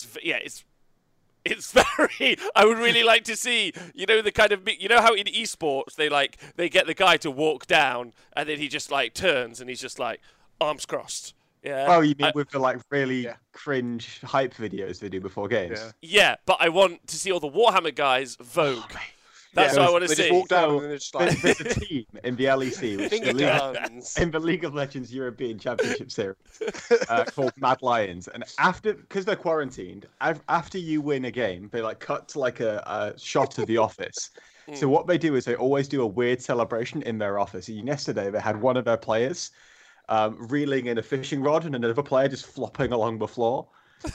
[SPEAKER 1] very. I would really like to see, the kind of, how in esports they get the guy to walk down and then he just like turns and he's just like arms crossed. Yeah.
[SPEAKER 3] Oh, you mean with the like really cringe hype videos they do before games?
[SPEAKER 2] Yeah.
[SPEAKER 1] Yeah, but I want to see all the Warhammer guys vogue. That's
[SPEAKER 2] Yeah,
[SPEAKER 1] what I want to
[SPEAKER 2] they
[SPEAKER 1] see.
[SPEAKER 2] just walk down
[SPEAKER 3] So,
[SPEAKER 2] and then they're just like
[SPEAKER 3] There's a team in the LEC, which is
[SPEAKER 2] finger
[SPEAKER 3] the League,
[SPEAKER 2] guns.
[SPEAKER 3] in the League of Legends European Championship Series, called Mad Lions. And because they're quarantined, after you win a game, they like cut to like a shot of the office. So what they do is they always do a weird celebration in their office. And yesterday they had one of their players reeling in a fishing rod and another player just flopping along the floor.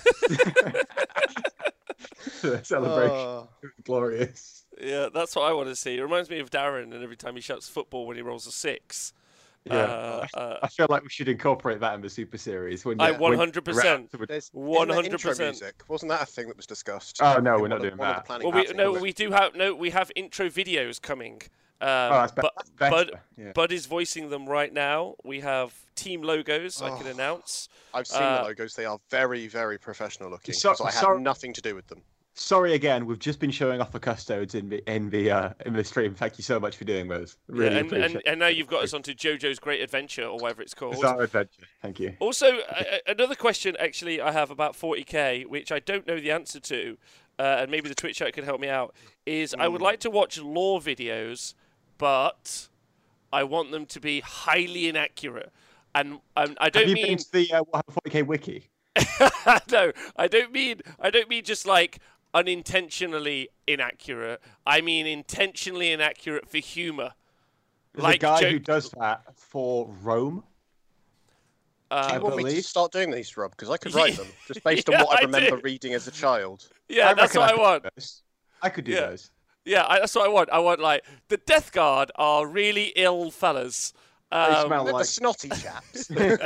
[SPEAKER 3] The celebration.
[SPEAKER 2] Oh.
[SPEAKER 3] It was glorious.
[SPEAKER 1] Yeah, that's what I want to see. It reminds me of Darren and every time he shouts football when he rolls a 6.
[SPEAKER 3] Yeah, I feel like we should incorporate that in the Super Series. When
[SPEAKER 1] I
[SPEAKER 3] you- when you
[SPEAKER 1] 100%.
[SPEAKER 3] round to-
[SPEAKER 2] There's in the
[SPEAKER 1] 100%.
[SPEAKER 2] intro music. Wasn't that a thing that was discussed?
[SPEAKER 3] Oh, no, we're
[SPEAKER 2] In
[SPEAKER 3] not
[SPEAKER 2] one of-
[SPEAKER 3] doing
[SPEAKER 2] one of the
[SPEAKER 3] that.
[SPEAKER 2] planning
[SPEAKER 1] Well,
[SPEAKER 2] paths.
[SPEAKER 1] we have intro videos coming
[SPEAKER 3] that's better. Yeah.
[SPEAKER 1] Bud is voicing them right now. We have team logos I can
[SPEAKER 2] Oh.
[SPEAKER 1] announce.
[SPEAKER 2] I've seen the logos. They are very, very professional looking.
[SPEAKER 3] So-
[SPEAKER 2] So I
[SPEAKER 3] so-
[SPEAKER 2] have nothing to do with them.
[SPEAKER 3] Sorry again, we've just been showing off the custodes in the stream. Thank you so much for doing those. Really appreciate
[SPEAKER 1] and now you've got us onto JoJo's Great Adventure or whatever it's called.
[SPEAKER 3] Bizarre Adventure. Thank you.
[SPEAKER 1] Also, another question actually I have about 40k, which I don't know the answer to, and maybe the Twitch chat can help me out, is I would like to watch lore videos, but I want them to be highly inaccurate. And I don't
[SPEAKER 3] Have you
[SPEAKER 1] mean
[SPEAKER 3] been to the Warhammer 40k wiki?
[SPEAKER 1] no, I don't mean just like unintentionally inaccurate. I mean intentionally inaccurate for humor.
[SPEAKER 3] There's a guy who does that for Rome.
[SPEAKER 2] Do you
[SPEAKER 3] I
[SPEAKER 2] want me to
[SPEAKER 3] believe.
[SPEAKER 2] start doing these, Rob? Because I could write them just based on
[SPEAKER 1] Yeah,
[SPEAKER 2] what I
[SPEAKER 1] I
[SPEAKER 2] remember
[SPEAKER 1] do.
[SPEAKER 2] reading as a child.
[SPEAKER 1] Yeah, that's
[SPEAKER 3] reckon
[SPEAKER 1] what I
[SPEAKER 3] could
[SPEAKER 1] want.
[SPEAKER 3] do those. I could do
[SPEAKER 1] Yeah.
[SPEAKER 3] those.
[SPEAKER 1] Yeah, that's what I want. I want like the Death Guard are really ill fellas.
[SPEAKER 3] They smell
[SPEAKER 2] The
[SPEAKER 3] like.
[SPEAKER 2] snotty chaps.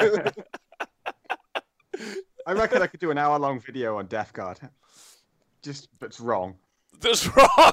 [SPEAKER 3] I reckon I could do an hour-long video on Death Guard. But it's wrong.
[SPEAKER 1] That's wrong.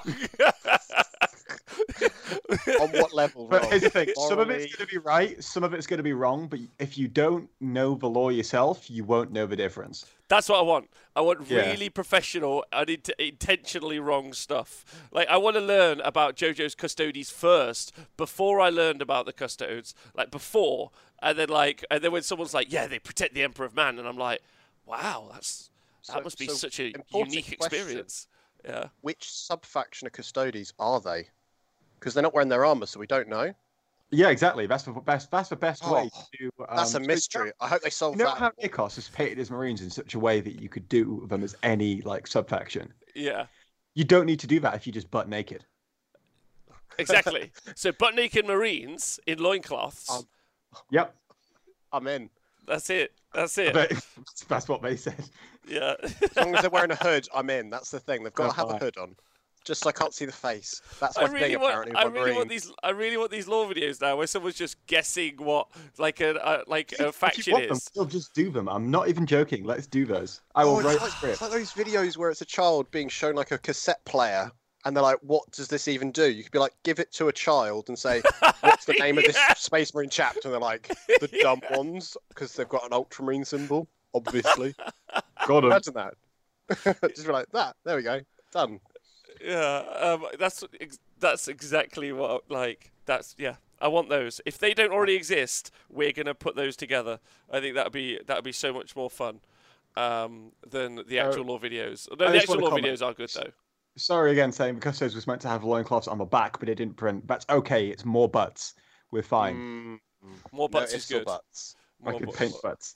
[SPEAKER 2] On what level,
[SPEAKER 3] But
[SPEAKER 2] Rob?
[SPEAKER 3] here's the thing: some of
[SPEAKER 2] Morally?
[SPEAKER 3] it's going to be right, some of it's going to be wrong. But if you don't know the law yourself, you won't know the difference.
[SPEAKER 1] That's what I want. I want
[SPEAKER 3] Yeah.
[SPEAKER 1] really professional and intentionally wrong stuff. Like, I want to learn about JoJo's Custodes first, before I learned about the Custodes. Like, before. And then when someone's like, yeah, they protect the Emperor of Man. And I'm like, wow, that must be
[SPEAKER 2] so
[SPEAKER 1] such a
[SPEAKER 2] important
[SPEAKER 1] unique
[SPEAKER 2] question.
[SPEAKER 1] experience. Yeah.
[SPEAKER 2] Which sub-faction of Custodes are they? Because they're not wearing their armor, so we don't know.
[SPEAKER 3] Yeah, exactly. That's the best. That's the best way
[SPEAKER 2] Oh,
[SPEAKER 3] to.
[SPEAKER 2] That's a
[SPEAKER 3] so
[SPEAKER 2] mystery. I hope they solve
[SPEAKER 3] You know
[SPEAKER 2] that.
[SPEAKER 3] how Nikos has painted his Marines in such a way that you could do them as any like subfaction.
[SPEAKER 1] Yeah.
[SPEAKER 3] You don't need to do that if you just butt naked.
[SPEAKER 1] Exactly. So, butt naked Marines in loincloths.
[SPEAKER 3] Yep.
[SPEAKER 2] I'm in.
[SPEAKER 1] That's it. That's it.
[SPEAKER 3] That's what they said.
[SPEAKER 1] Yeah.
[SPEAKER 2] As long as they're wearing a hood, I'm in. That's the thing. They've got to have a
[SPEAKER 3] fine.
[SPEAKER 2] hood on. Just so I can't see the face. That's
[SPEAKER 1] I
[SPEAKER 2] my
[SPEAKER 1] really
[SPEAKER 2] thing,
[SPEAKER 1] want.
[SPEAKER 2] apparently.
[SPEAKER 1] I
[SPEAKER 2] with my
[SPEAKER 1] really want
[SPEAKER 2] Marine.
[SPEAKER 1] these. I really want these lore videos now, where someone's just guessing what like a
[SPEAKER 3] If you
[SPEAKER 1] faction
[SPEAKER 3] want them,
[SPEAKER 1] is.
[SPEAKER 3] we'll just do them. I'm not even joking. Let's do those. I will
[SPEAKER 2] Oh,
[SPEAKER 3] write
[SPEAKER 2] it's
[SPEAKER 3] a
[SPEAKER 2] like,
[SPEAKER 3] script.
[SPEAKER 2] it's like those videos where it's a child being shown like a cassette player, and they're like, "What does this even do?" You could be like, "Give it to a child and say, what's the name of this
[SPEAKER 1] Yeah.
[SPEAKER 2] Space Marine chapter?" And they're like, "The dumb ones," because they've got an Ultramarine symbol, obviously.
[SPEAKER 3] Got 'em.
[SPEAKER 2] Imagine that. Just be like that. There we go. Done.
[SPEAKER 1] Yeah. That's exactly what yeah. I want those. If they don't already exist, we're gonna put those together. I think that'd be so much more fun than the actual lore videos. No,
[SPEAKER 3] I
[SPEAKER 1] the
[SPEAKER 3] just
[SPEAKER 1] actual
[SPEAKER 3] wanna
[SPEAKER 1] lore
[SPEAKER 3] comment.
[SPEAKER 1] videos are good though.
[SPEAKER 3] Sorry again, saying Custodes was meant to have loincloths on the back, but it didn't print. That's okay. It's more butts. We're fine.
[SPEAKER 1] More butts
[SPEAKER 2] no
[SPEAKER 1] is
[SPEAKER 2] ifs or
[SPEAKER 1] good.
[SPEAKER 2] buts.
[SPEAKER 3] I
[SPEAKER 1] More
[SPEAKER 3] could
[SPEAKER 1] butts.
[SPEAKER 3] paint butts.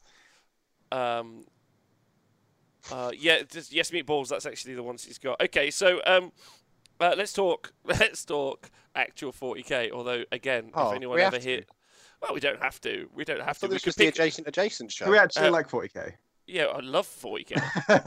[SPEAKER 1] Yeah, just Yes Meatballs. That's actually the ones he's got. Okay, so let's talk actual 40k. Although again,
[SPEAKER 2] Oh,
[SPEAKER 1] if anyone
[SPEAKER 2] we
[SPEAKER 1] ever
[SPEAKER 2] have to.
[SPEAKER 1] hit, well, we don't have to. We don't have
[SPEAKER 2] I
[SPEAKER 1] to.
[SPEAKER 2] thought
[SPEAKER 1] We
[SPEAKER 2] this
[SPEAKER 1] could
[SPEAKER 2] was the
[SPEAKER 1] pick.
[SPEAKER 2] adjacent show.
[SPEAKER 3] Do we actually
[SPEAKER 1] Uh,
[SPEAKER 3] like 40k?
[SPEAKER 1] Yeah, I love 40k.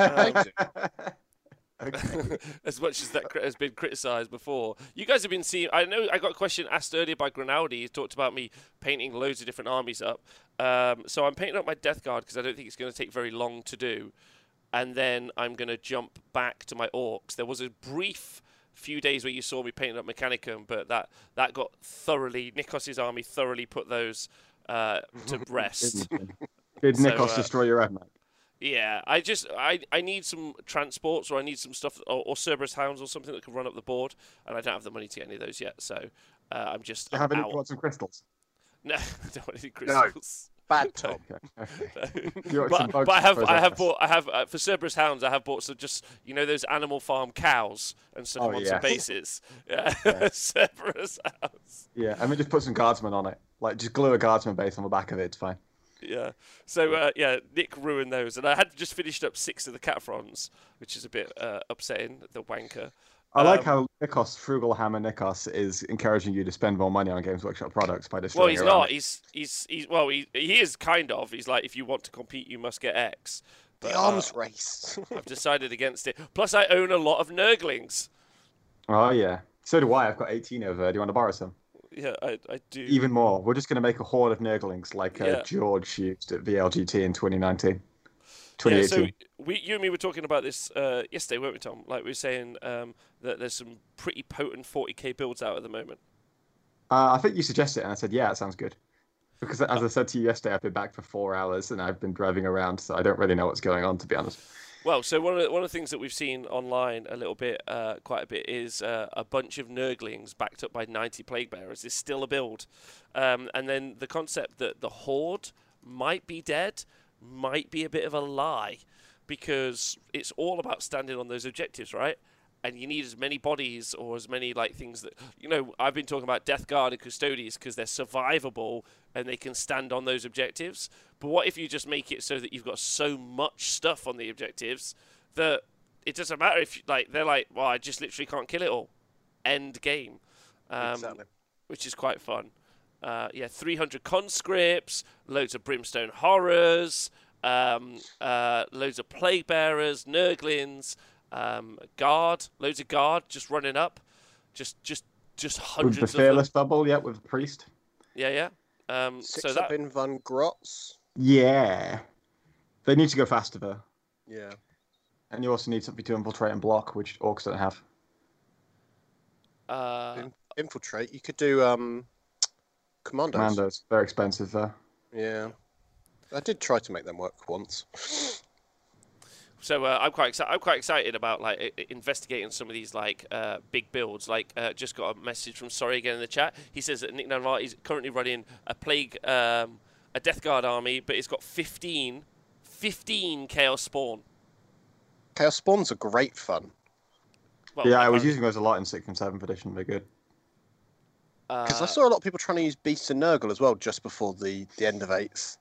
[SPEAKER 3] Okay.
[SPEAKER 1] As much as that has been criticised before. You guys have been seeing. I know I got a question asked earlier by Grinaldi. He talked about me painting loads of different armies up. So I'm painting up my Death Guard because I don't think it's going to take very long to do. And then I'm going to jump back to my Orcs. There was a brief few days where you saw me painting up Mechanicum, but that got thoroughly. Nikos's army thoroughly put those to rest.
[SPEAKER 3] Did
[SPEAKER 1] So,
[SPEAKER 3] Nikos destroy your Red Knight?
[SPEAKER 1] Yeah, I need some transports, or I need some stuff, or Cerberus Hounds or something that can run up the board, and I don't have the money to get any of those yet, so I'm
[SPEAKER 3] Do you have any
[SPEAKER 1] out.
[SPEAKER 3] quartz and crystals?
[SPEAKER 1] No, I don't want any crystals.
[SPEAKER 2] Bad Tom.
[SPEAKER 3] Okay. You want some
[SPEAKER 1] But
[SPEAKER 3] bugs
[SPEAKER 1] I have
[SPEAKER 3] for
[SPEAKER 1] I have
[SPEAKER 3] us?
[SPEAKER 1] bought for Cerberus Hounds I have bought some, just those Animal Farm cows and stuff
[SPEAKER 3] Oh,
[SPEAKER 1] on
[SPEAKER 3] yes.
[SPEAKER 1] some bases. Yeah,
[SPEAKER 3] Yeah.
[SPEAKER 1] Cerberus Hounds.
[SPEAKER 3] Yeah, I mean, just put some guardsmen on it. Like, just glue a guardsman base on the back of it. It's fine.
[SPEAKER 1] Yeah. So Nick ruined those, and I had just finished up 6 of the Catafrons, which is a bit upsetting. The wanker.
[SPEAKER 3] I like how Nikos, Frugal Hammer Nikos, is encouraging you to spend more money on Games Workshop products by destroying
[SPEAKER 1] Well, he's
[SPEAKER 3] your
[SPEAKER 1] not.
[SPEAKER 3] army.
[SPEAKER 1] He is kind of. He's like, if you want to compete, you must get X. But,
[SPEAKER 2] The arms race.
[SPEAKER 1] I've decided against it. Plus, I own a lot of Nurglings.
[SPEAKER 3] Oh, yeah. So do I. I've got 18 over there. Do you want to borrow some?
[SPEAKER 1] Yeah, I do.
[SPEAKER 3] Even more. We're just going to make a horde of Nurglings like
[SPEAKER 1] Yeah.
[SPEAKER 3] George used at VLGT in 2019.
[SPEAKER 1] Yeah,
[SPEAKER 3] 2018.
[SPEAKER 1] so you and me were talking about this yesterday, weren't we, Tom? Like we were saying that there's some pretty potent 40k builds out at the moment.
[SPEAKER 3] I think you suggested it, and I said, yeah, it sounds good. Because as I said to you yesterday, I've been back for 4 hours, and I've been driving around, so I don't really know what's going on, to be honest.
[SPEAKER 1] Well, so one of the things that we've seen online a little bit, quite a bit, is a bunch of Nurglings backed up by 90 Plague Bearers is still a build. And then the concept that the Horde might be dead might be a bit of a lie, because it's all about standing on those objectives, right? And you need as many bodies or as many like things that, I've been talking about Death Guard and Custodes because they're survivable and they can stand on those objectives. But what if you just make it so that you've got so much stuff on the objectives that it doesn't matter if they're like, well, I just literally can't kill it all. End game.
[SPEAKER 2] Exactly.
[SPEAKER 1] Which is quite fun. 300 conscripts, loads of brimstone horrors, loads of plague bearers, nurglings. Guard, loads of guard just running up, just hundreds
[SPEAKER 3] With the
[SPEAKER 1] of
[SPEAKER 3] fearless
[SPEAKER 1] them.
[SPEAKER 3] bubble, yeah, with the priest.
[SPEAKER 1] Yeah.
[SPEAKER 2] Six
[SPEAKER 1] So that
[SPEAKER 2] up in Van Grots.
[SPEAKER 3] Yeah. They need to go faster, though.
[SPEAKER 2] Yeah.
[SPEAKER 3] And you also need something to infiltrate and block, which orcs don't have.
[SPEAKER 2] Infiltrate. You could do commandos.
[SPEAKER 3] Commandos, they're expensive, though.
[SPEAKER 2] Yeah. I did try to make them work once.
[SPEAKER 1] So I'm quite excited about investigating some of these big builds. Just got a message from Sorry again in the chat. He says that Nick Nanvar is currently running a plague, a Death Guard army, but it's got 15 Chaos Spawn.
[SPEAKER 2] Chaos Spawns are great fun.
[SPEAKER 1] Well,
[SPEAKER 3] Yeah, I was using those a lot in 6th and 7th edition. They're good.
[SPEAKER 2] Because I saw a lot of people trying to use Beast and Nurgle as well just before the end of 8th.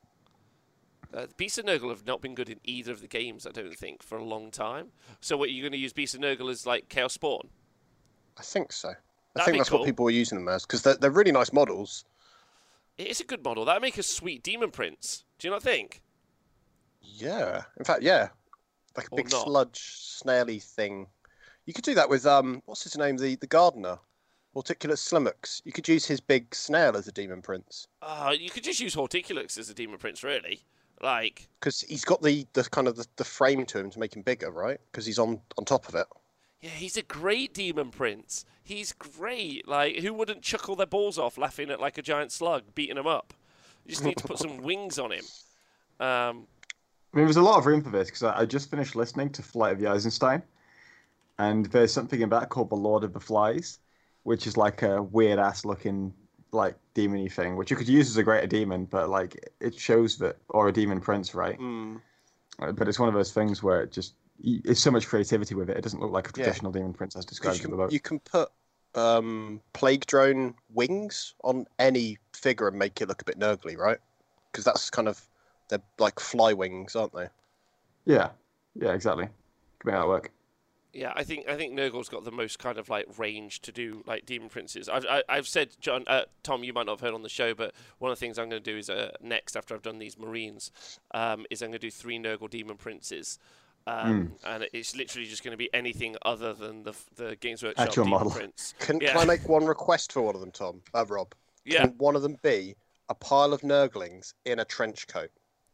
[SPEAKER 1] Beast and Nurgle have not been good in either of the games, I don't think, for a long time. So what, you're going to use Beast and Nurgle as Chaos Spawn?
[SPEAKER 2] I think so. I
[SPEAKER 1] That'd
[SPEAKER 2] think
[SPEAKER 1] be
[SPEAKER 2] that's
[SPEAKER 1] cool.
[SPEAKER 2] what people were using them as, because they're really nice models.
[SPEAKER 1] It is a good model. That'd make a sweet Demon Prince. Do you not think?
[SPEAKER 2] Yeah. In fact, yeah. Like a
[SPEAKER 1] Or
[SPEAKER 2] big
[SPEAKER 1] not.
[SPEAKER 2] sludge, snaily thing. You could do that with, what's his name? The gardener. Horticulus Slimux. You could use his big snail as a Demon Prince.
[SPEAKER 1] You could just use Horticulus as a Demon Prince, really.
[SPEAKER 2] Because he's got the kind of the frame to him to make him bigger, right? Because he's on top of it.
[SPEAKER 1] Yeah, he's a great Demon Prince. He's great. Who wouldn't chuckle their balls off laughing at a giant slug beating him up? You just need to put some wings on him.
[SPEAKER 3] I mean, there's a lot of room for this, because I just finished listening to Flight of the Eisenstein, and there's something in that called the Lord of the Flies, which is like a weird-ass looking demon-y thing, which you could use as a greater demon, but it shows that, or a demon prince, right? But it's one of those things where it's so much creativity with it. It doesn't look like a traditional demon prince as described in the book.
[SPEAKER 2] You can put plague drone wings on any figure and make it look a bit nurgly, right? Because that's kind of, they're like fly wings, aren't they?
[SPEAKER 3] Yeah, exactly. Can make that work.
[SPEAKER 1] Yeah, I think Nurgle's got the most kind of range to do Demon Princes. I've said, John, Tom, you might not have heard on the show, but one of the things I'm going to do is next after I've done these Marines, is I'm going to do 3 Nurgle Demon Princes. And it's literally just going to be anything other than the Games Workshop
[SPEAKER 3] Actual
[SPEAKER 1] Demon
[SPEAKER 3] model.
[SPEAKER 1] Prince.
[SPEAKER 2] Can I make one request for one of them, Tom? Rob?
[SPEAKER 1] Yeah.
[SPEAKER 2] Can one of them be a pile of Nurglings in a trench coat?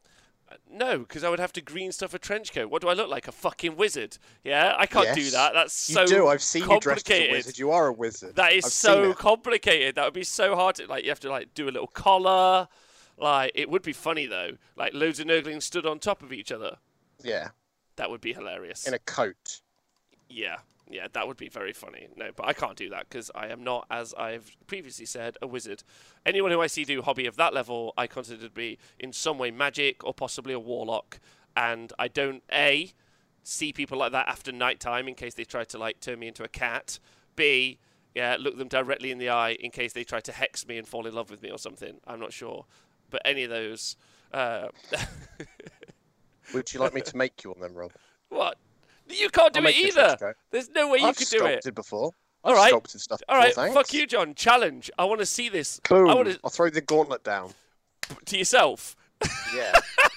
[SPEAKER 1] No, because I would have to green stuff a trench coat. What do I look like? A fucking wizard? Yeah, I can't do
[SPEAKER 2] Yes.
[SPEAKER 1] that. That's so
[SPEAKER 2] You do. I've seen you dressed as a
[SPEAKER 1] complicated.
[SPEAKER 2] wizard. You are a wizard.
[SPEAKER 1] That is
[SPEAKER 2] I've
[SPEAKER 1] so
[SPEAKER 2] seen it.
[SPEAKER 1] complicated. That would be so hard to you have to do a little collar. It would be funny though. Loads of Nurglings stood on top of each other.
[SPEAKER 2] Yeah,
[SPEAKER 1] That would be hilarious.
[SPEAKER 2] in a coat.
[SPEAKER 1] Yeah, that would be very funny. No, but I can't do that because I am not, as I've previously said, a wizard. Anyone who I see do hobby of that level, I consider to be in some way magic or possibly a warlock. And I don't, A, see people like that after nighttime in case they try to turn me into a cat. B, look them directly in the eye in case they try to hex me and fall in love with me or something. I'm not sure. But any of those...
[SPEAKER 2] Would you like me to make you one then, Rob?
[SPEAKER 1] What? You can't do
[SPEAKER 2] I'll
[SPEAKER 1] it
[SPEAKER 2] make you a
[SPEAKER 1] either.
[SPEAKER 2] trench coat.
[SPEAKER 1] There's no way you
[SPEAKER 2] I've
[SPEAKER 1] could do it.
[SPEAKER 2] sculpted before.
[SPEAKER 1] All
[SPEAKER 2] I've
[SPEAKER 1] right.
[SPEAKER 2] sculpted stuff
[SPEAKER 1] All
[SPEAKER 2] before,
[SPEAKER 1] right,
[SPEAKER 2] thanks.
[SPEAKER 1] fuck you, John. Challenge. I want to see this.
[SPEAKER 2] Boom.
[SPEAKER 1] I want
[SPEAKER 2] I'll throw the gauntlet down.
[SPEAKER 1] to yourself.
[SPEAKER 2] Yeah.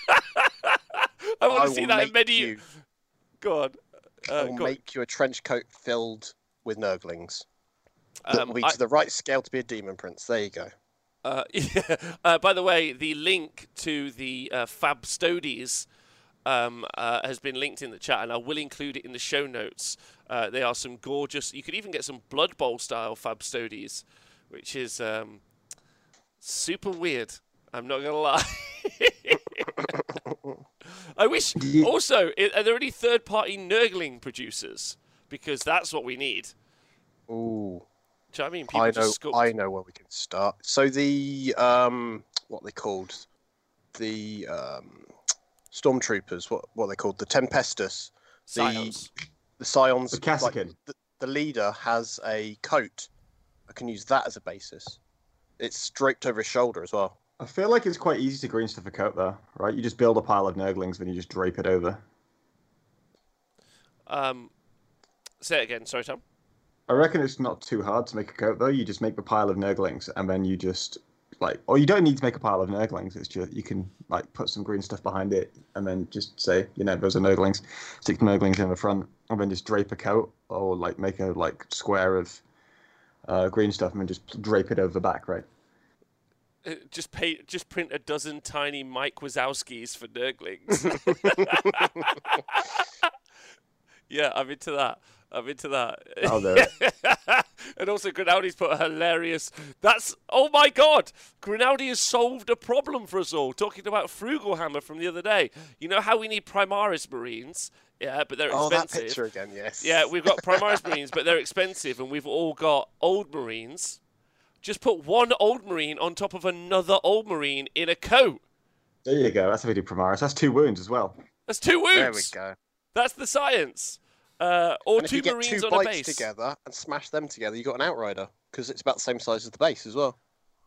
[SPEAKER 1] I want
[SPEAKER 2] I
[SPEAKER 1] to see
[SPEAKER 2] will
[SPEAKER 1] that in
[SPEAKER 2] make
[SPEAKER 1] many.
[SPEAKER 2] you.
[SPEAKER 1] Go on.
[SPEAKER 2] I will
[SPEAKER 1] go on.
[SPEAKER 2] make you a trench coat filled with Nurglings. That will be
[SPEAKER 1] I-
[SPEAKER 2] to the right scale to be a demon prince. There you go.
[SPEAKER 1] yeah. By the way, the link to the Fab Stodies has been linked in the chat, and I will include it in the show notes. They are some gorgeous. You could even get some Blood Bowl style Fab Stodies, which is super weird. I'm not gonna lie. I wish. Also, are there any third-party Nurgling producers? Because that's what we need.
[SPEAKER 2] Ooh.
[SPEAKER 1] Do you know what I mean? People just sculpt.
[SPEAKER 2] I know where we can start. So the what are they called? The stormtroopers. What are they called? The Tempestus.
[SPEAKER 1] Scions.
[SPEAKER 2] The Scions.
[SPEAKER 3] The Kassakin.
[SPEAKER 2] The leader has a coat. I can use that as a basis. It's draped over his shoulder as well.
[SPEAKER 3] I feel like it's quite easy to green stuff a coat, though, right? You just build a pile of Nurglings, then you just drape it over.
[SPEAKER 1] Say it again. Sorry, Tom.
[SPEAKER 3] I reckon it's not too hard to make a coat, though. You just make the pile of Nurglings, and then you just, like... Or you don't need to make a pile of Nurglings. It's just, you can, like, put some green stuff behind it, and then just say, you know, those are Nurglings. Stick the Nurglings in the front, and then just drape a coat, or, like, make a, like, square of green stuff, and then just drape it over the back, right?
[SPEAKER 1] Just print a dozen tiny Mike Wazowskis for Nurglings. Yeah, I'm into that.
[SPEAKER 3] Oh, there.
[SPEAKER 1] And also, Grinaldi's put a hilarious. Oh my god! Grinaldi has solved a problem for us all. Talking about Frugal Hammer from the other day. You know how we need Primaris Marines? Yeah, but they're expensive.
[SPEAKER 2] Oh, that picture again, yes.
[SPEAKER 1] Yeah, we've got Primaris Marines, but they're expensive, and we've all got Old Marines. Just put one Old Marine on top of another Old Marine in a coat.
[SPEAKER 3] There you go. That's how we do Primaris. That's 2 wounds as well.
[SPEAKER 1] That's 2 wounds.
[SPEAKER 2] There we go.
[SPEAKER 1] That's the science. Or
[SPEAKER 2] and if
[SPEAKER 1] 2
[SPEAKER 2] you get
[SPEAKER 1] Marines
[SPEAKER 2] 2
[SPEAKER 1] on a
[SPEAKER 2] bites
[SPEAKER 1] base.
[SPEAKER 2] together and smash them together, you got an Outrider because it's about the same size as the base as well.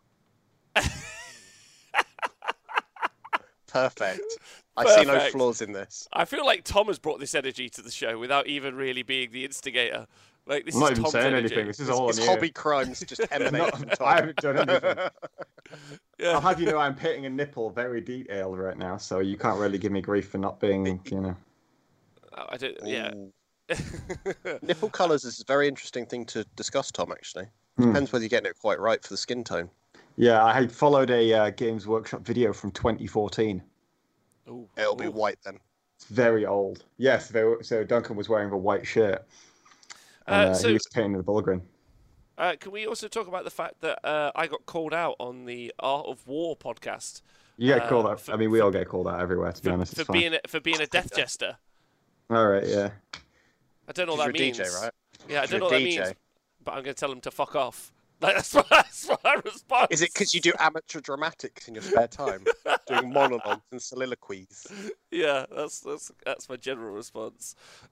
[SPEAKER 2] Perfect. I see no flaws in this.
[SPEAKER 1] I feel like Tom has brought this energy to the show without even really being the instigator. Like, this
[SPEAKER 3] I'm
[SPEAKER 1] is
[SPEAKER 3] not even
[SPEAKER 1] Tom's
[SPEAKER 3] saying
[SPEAKER 1] energy.
[SPEAKER 3] anything. This is all on
[SPEAKER 2] His
[SPEAKER 3] you.
[SPEAKER 2] hobby crimes just emanate from Tom.
[SPEAKER 3] I haven't done anything.
[SPEAKER 1] Yeah.
[SPEAKER 3] I'll have you know I'm pitting a nipple very detailed right now, so you can't really give me grief for not being, you know.
[SPEAKER 1] I don't. Yeah.
[SPEAKER 2] Ooh. Nipple colours is a very interesting thing to discuss, Tom, actually. Depends whether you're getting it quite right for the skin tone.
[SPEAKER 3] Yeah, I had followed a Games Workshop video from 2014.
[SPEAKER 1] Ooh.
[SPEAKER 2] It'll be white then.
[SPEAKER 3] It's very old. Yes, so Duncan was wearing a white shirt. And, he was painting the Bullgrin.
[SPEAKER 1] Can we also talk about the fact that I got called out on the Art of War podcast?
[SPEAKER 3] You get called out. I mean, we all get called out everywhere, to be honest. It's fine.
[SPEAKER 1] For being a death jester.
[SPEAKER 3] All right, yeah.
[SPEAKER 1] I don't know what that means.
[SPEAKER 2] DJ, right?
[SPEAKER 1] Yeah, I don't know what that means. But I'm going to tell him to fuck off. Like, that's my response.
[SPEAKER 2] Is it because you do amateur dramatics in your spare time, doing monologues and soliloquies?
[SPEAKER 1] Yeah, that's my general response.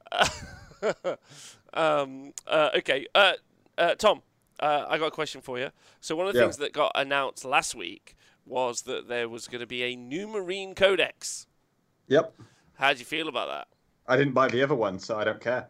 [SPEAKER 1] Okay, Tom, I got a question for you. So one of the things that got announced last week was that there was going to be a new Marine Codex.
[SPEAKER 3] Yep.
[SPEAKER 1] How do you feel about that?
[SPEAKER 3] I didn't buy the other one, so I don't care.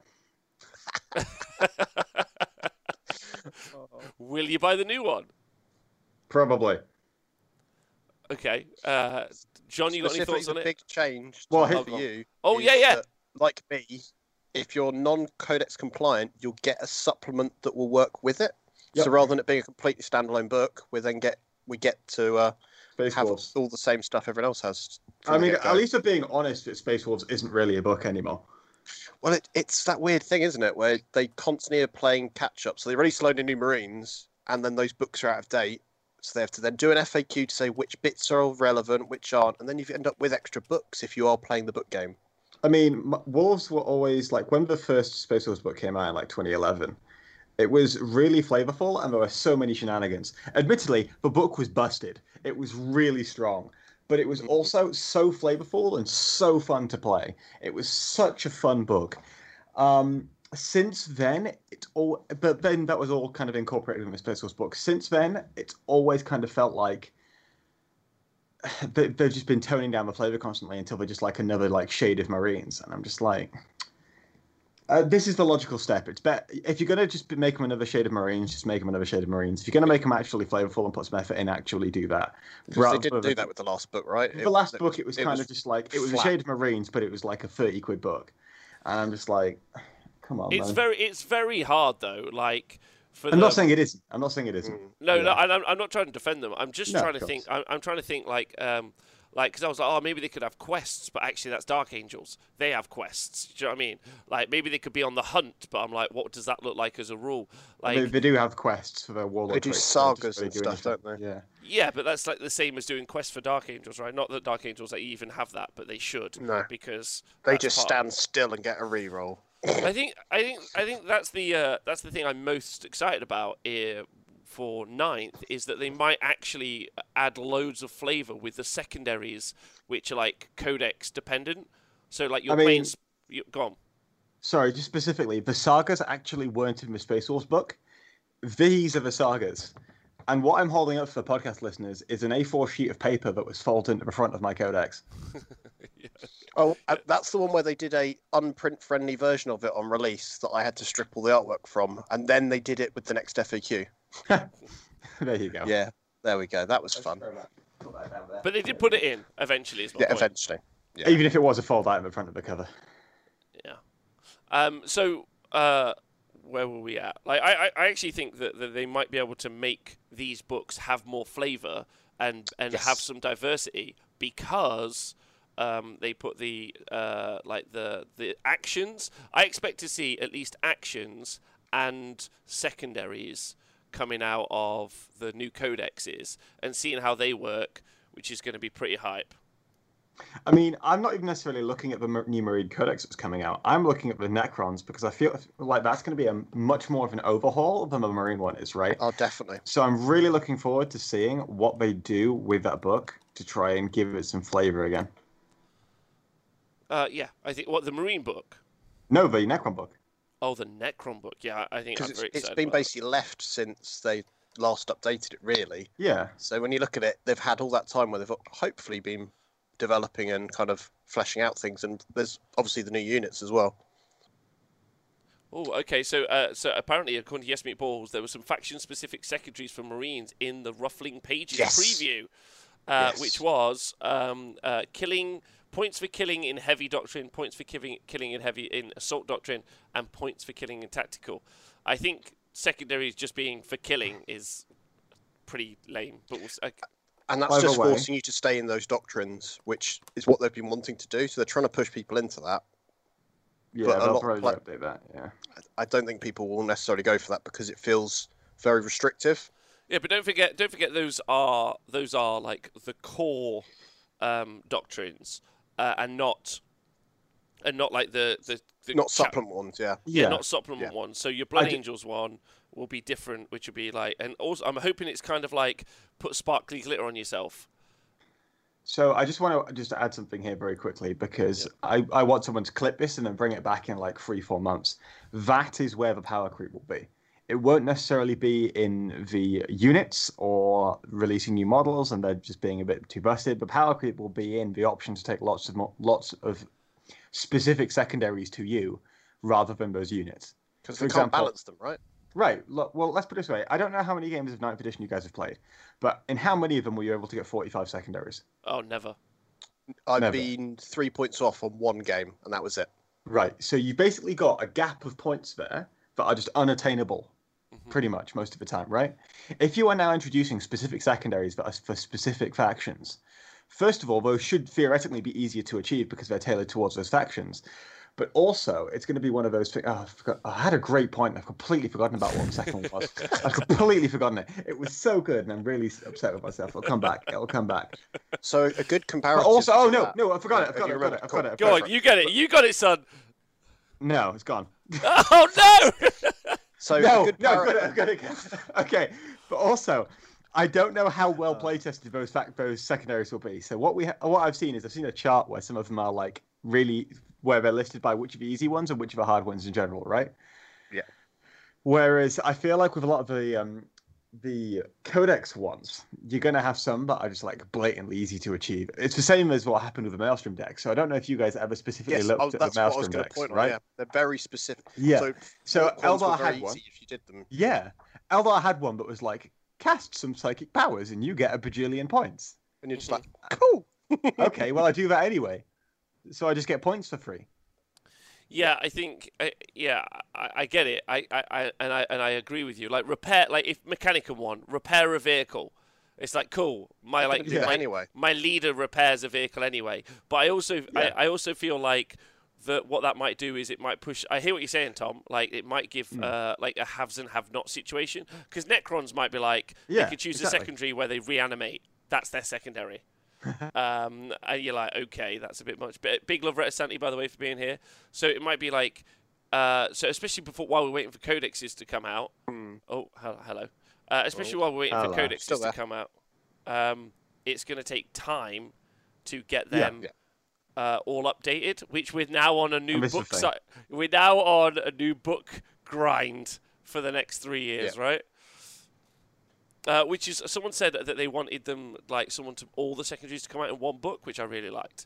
[SPEAKER 1] Will you buy the new one?
[SPEAKER 3] Probably.
[SPEAKER 1] Okay. John, you got any thoughts on
[SPEAKER 2] a
[SPEAKER 1] it?
[SPEAKER 2] big change
[SPEAKER 3] Well,
[SPEAKER 2] for you.
[SPEAKER 1] Oh,
[SPEAKER 2] is
[SPEAKER 1] yeah.
[SPEAKER 2] that, like me, if you're non-codex compliant, you'll get a supplement that will work with it. Yep. So rather than it being a completely standalone book, we get to have all the same stuff everyone else has.
[SPEAKER 3] I mean, at least of being honest, that Space Wolves isn't really a book anymore.
[SPEAKER 2] Well, it's that weird thing, isn't it, where they constantly are playing catch-up. So they release a load of new Marines, and then those books are out of date. So they have to then do an FAQ to say which bits are relevant, which aren't, and then you end up with extra books if you are playing the book game.
[SPEAKER 3] I mean, Wolves were always, like, when the first Space Wolves book came out in, like, 2011, it was really flavorful, and there were so many shenanigans. Admittedly, the book was busted. It was really strong. But it was also so flavorful and so fun to play. It was such a fun book. Since then, but then that was all kind of incorporated in the Space Wolves book. Since then, it's always kind of felt like they've just been toning down the flavor constantly until they're just like another like shade of Marines. And I'm just like, this is the logical step. It's better if you're gonna just make them another shade of Marines, just make them another shade of Marines. If you're gonna make them actually flavorful and put some effort in, actually do that.
[SPEAKER 2] They didn't do that with the last book, right?
[SPEAKER 3] The last book, it was kind of just like it was a shade of Marines, but it was like a £30 book, and I'm just like, come on.
[SPEAKER 1] It's very hard though. Like,
[SPEAKER 3] I'm not saying it isn't. No,
[SPEAKER 1] I'm not trying to defend them. I'm just trying to think. I'm trying to think like Like, because I was like, oh, maybe they could have quests, but actually that's Dark Angels. They have quests. Do you know what I mean? Like, maybe they could be on the hunt, but I'm like, what does that look like as a rule? Like,
[SPEAKER 3] They do have quests for their warlord.
[SPEAKER 2] They do
[SPEAKER 3] traits,
[SPEAKER 2] sagas
[SPEAKER 3] really
[SPEAKER 2] and
[SPEAKER 3] do
[SPEAKER 2] stuff,
[SPEAKER 3] anything.
[SPEAKER 2] don't they?
[SPEAKER 3] Yeah.
[SPEAKER 1] yeah, but that's like the same as doing quests for Dark Angels, right? Not that Dark Angels even have that, but they should.
[SPEAKER 2] No.
[SPEAKER 1] Because
[SPEAKER 2] They
[SPEAKER 1] that's
[SPEAKER 2] just
[SPEAKER 1] part-
[SPEAKER 2] stand still and get a reroll.
[SPEAKER 1] I think that's the thing I'm most excited about here for ninth is that they might actually add loads of flavor with the secondaries, which are like codex dependent. So like you're playing. Go on.
[SPEAKER 3] Sorry, just specifically, the sagas actually weren't in the Space Wolves book. These are the sagas. And what I'm holding up for the podcast listeners is an A4 sheet of paper that was folded into the front of my codex.
[SPEAKER 1] Yeah.
[SPEAKER 2] Oh, that's the one where they did a unprint-friendly version of it on release that I had to strip all the artwork from, and then they did it with the next FAQ.
[SPEAKER 3] There you go.
[SPEAKER 2] Yeah, there we go. That was fun.
[SPEAKER 1] But they did put it in eventually. Is my
[SPEAKER 2] Yeah,
[SPEAKER 1] point.
[SPEAKER 2] eventually. Yeah.
[SPEAKER 3] Even if it was a fold out in the front of the cover.
[SPEAKER 1] Yeah. So where were we at? Like, I actually think that they might be able to make these books have more flavor and
[SPEAKER 2] Yes.
[SPEAKER 1] have some diversity because they put the actions. I expect to see at least actions and secondaries coming out of the new codexes and seeing how they work, which is going to be pretty hype.
[SPEAKER 3] I mean, I'm not even necessarily looking at the new Marine Codex that's coming out. I'm looking at the Necrons because I feel like that's going to be a much more of an overhaul than the Marine one is, right?
[SPEAKER 2] Oh, definitely.
[SPEAKER 3] So I'm really looking forward to seeing what they do with that book to try and give it some flavor again.
[SPEAKER 1] Yeah, I think the Marine book.
[SPEAKER 3] No, the Necron book.
[SPEAKER 1] Oh, the Necron book. Yeah, I think I'm
[SPEAKER 2] Because
[SPEAKER 1] very
[SPEAKER 2] it's
[SPEAKER 1] excited
[SPEAKER 2] been
[SPEAKER 1] about it.
[SPEAKER 2] basically left since they last updated it, really.
[SPEAKER 3] Yeah.
[SPEAKER 2] So when you look at it, they've had all that time where they've hopefully been developing and kind of fleshing out things, and there's obviously the new units as well.
[SPEAKER 1] Oh, okay. So apparently, according to Yes Meat Balls, there were some faction-specific secondaries for Marines in the Ruffling Pages
[SPEAKER 2] Yes.
[SPEAKER 1] preview,
[SPEAKER 2] Yes.
[SPEAKER 1] which was killing points for killing in heavy doctrine, points for killing in assault doctrine, and points for killing in tactical. I think secondaries just being for killing is pretty lame, but
[SPEAKER 2] And that's
[SPEAKER 3] By the
[SPEAKER 2] just
[SPEAKER 3] way-
[SPEAKER 2] forcing you to stay in those doctrines, which is what they've been wanting to do. So they're trying to push people into that.
[SPEAKER 3] Yeah,
[SPEAKER 2] But a
[SPEAKER 3] they'll
[SPEAKER 2] lot-
[SPEAKER 3] probably
[SPEAKER 2] like-
[SPEAKER 3] update that, yeah.
[SPEAKER 2] I don't think people will necessarily go for that because it feels very restrictive.
[SPEAKER 1] yeah. But don't forget, those are like the core doctrines, and not like the
[SPEAKER 2] Not
[SPEAKER 1] chap-
[SPEAKER 2] supplement ones, yeah.
[SPEAKER 1] Yeah,
[SPEAKER 3] Yeah.
[SPEAKER 1] not supplement
[SPEAKER 2] Yeah.
[SPEAKER 1] one. So your Blood
[SPEAKER 3] d-
[SPEAKER 1] Angels one will be different, which will be like, and also I'm hoping it's kind of like put sparkly glitter on yourself.
[SPEAKER 3] So I just want to just add something here very quickly because I want someone to clip this and then bring it back in like 3-4 months. That is where the power creep will be. It won't necessarily be in the units or releasing new models and they're just being a bit too busted. The power creep will be in the option to take lots of specific secondaries to you rather than those units.
[SPEAKER 2] Because
[SPEAKER 3] For
[SPEAKER 2] they can't
[SPEAKER 3] example-
[SPEAKER 2] balance them, right?
[SPEAKER 3] Right. Look, well, let's put it this way. I don't know how many games of 9th edition you guys have played, but in how many of them were you able to get 45 secondaries?
[SPEAKER 1] Oh, never.
[SPEAKER 2] I've
[SPEAKER 3] Never.
[SPEAKER 2] been 3 points off on one game, and that was it.
[SPEAKER 3] Right. So you basically got a gap of points there that are just unattainable pretty much most of the time, right? If you are now introducing specific secondaries that are for specific factions, first of all, those should theoretically be easier to achieve because they're tailored towards those factions. But also, it's going to be one of those things. Oh, I had a great point. I've completely forgotten about what the second one was. I've completely forgotten it. It was so good, and I'm really upset with myself. It'll come back. It'll come back.
[SPEAKER 2] So a good
[SPEAKER 3] But
[SPEAKER 2] comparative.
[SPEAKER 3] also, oh
[SPEAKER 2] to
[SPEAKER 3] no,
[SPEAKER 2] that-
[SPEAKER 3] no, I forgot it.
[SPEAKER 2] Have
[SPEAKER 3] I've got
[SPEAKER 2] you
[SPEAKER 3] it.
[SPEAKER 2] remembered?
[SPEAKER 3] I've got it.
[SPEAKER 1] Go on, you get it. You got it, son.
[SPEAKER 3] No, it's gone.
[SPEAKER 1] Oh no!
[SPEAKER 2] So
[SPEAKER 3] No,
[SPEAKER 2] a good
[SPEAKER 3] no, I've got it. Okay, but also, I don't know how well playtested those secondaries will be. So what I've seen is I've seen a chart where some of them are like really where they're listed by which of the easy ones and which of the hard ones in general, right?
[SPEAKER 2] Yeah.
[SPEAKER 3] Whereas I feel like with a lot of the codex ones, you're going to have some that are just like blatantly easy to achieve. It's the same as what happened with the Maelstrom deck. So I don't know if you guys ever specifically
[SPEAKER 2] Yes,
[SPEAKER 3] looked at
[SPEAKER 2] that's
[SPEAKER 3] the
[SPEAKER 2] what I was
[SPEAKER 3] Maelstrom
[SPEAKER 2] going to
[SPEAKER 3] decks,
[SPEAKER 2] point on.
[SPEAKER 3] right?
[SPEAKER 2] Yeah, they're very specific.
[SPEAKER 3] Yeah. So
[SPEAKER 2] Orc ones were
[SPEAKER 3] Eldar
[SPEAKER 2] very
[SPEAKER 3] had one.
[SPEAKER 2] easy if you did them.
[SPEAKER 3] Yeah. Eldar had one that was like, cast some psychic powers and you get a bajillion points.
[SPEAKER 2] And you're just like, cool.
[SPEAKER 3] Okay, well, I do that anyway. So I just get points for free.
[SPEAKER 1] Yeah, I think. I get it. I agree with you. Like repair, like if Mechanicum won, repair a vehicle. It's like cool. My like
[SPEAKER 2] Yeah,
[SPEAKER 1] my,
[SPEAKER 2] anyway.
[SPEAKER 1] my leader repairs a vehicle anyway. But I also I also feel like that what that might do is it might push. I hear what you're saying, Tom. Like it might give like a haves and have not situation because Necrons might be like they could choose a secondary where they reanimate. That's their secondary. And you're like, okay, that's a bit much. But big love, Santi, by the way, for being here. So it might be like, so especially while we're waiting for codexes to come out. Oh, hello. Especially while we're waiting for codexes to come out, it's going to take time to get them all updated. Which we're now on a new book. We're now on a new book grind for the next 3 years, right? Which is someone said that they wanted them like all the secondaries to come out in one book, which I really liked.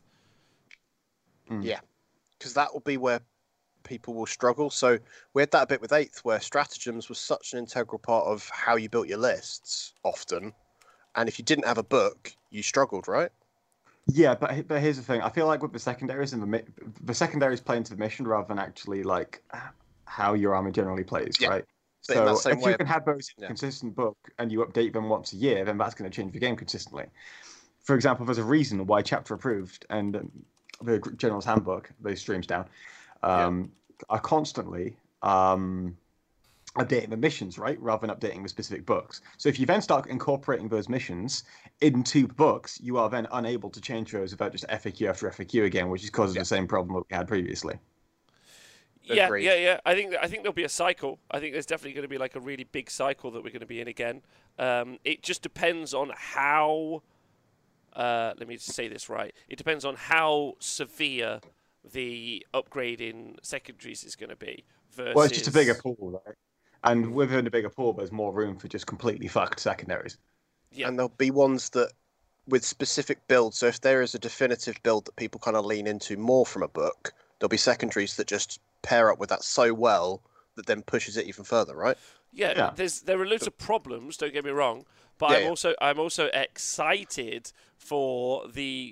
[SPEAKER 2] Yeah, because that will be where people will struggle. So we had that a bit with 8th, where stratagems was such an integral part of how you built your lists often, and if you didn't have a book, you struggled, right?
[SPEAKER 3] Yeah, but here's the thing. I feel like with the secondaries and the secondaries play into the mission rather than actually like how your army generally plays, right?
[SPEAKER 2] But
[SPEAKER 3] so if you can have those in a consistent book and you update them once a year, then that's going to change the game consistently. For example, there's a reason why Chapter Approved and the General's Handbook, those streams down, are constantly updating the missions, right, rather than updating the specific books. So if you then start incorporating those missions into books, you are then unable to change those without just FAQ after FAQ again, which is causing the same problem that we had previously.
[SPEAKER 1] Yeah. I think there'll be a cycle. I think there's definitely going to be like a really big cycle that we're going to be in again. It just depends on how. Let me say this right. It depends on how severe the upgrade in secondaries is going to be.
[SPEAKER 3] Well, it's just a bigger pool, right? And within a bigger pool, there's more room for just completely fucked secondaries.
[SPEAKER 2] Yeah. And there'll be ones that with specific builds. So if there is a definitive build that people kind of lean into more from a book, there'll be secondaries that just pair up with that so well that then pushes it even further, right?
[SPEAKER 1] Yeah. There are loads of problems. Don't get me wrong, but I'm also excited for the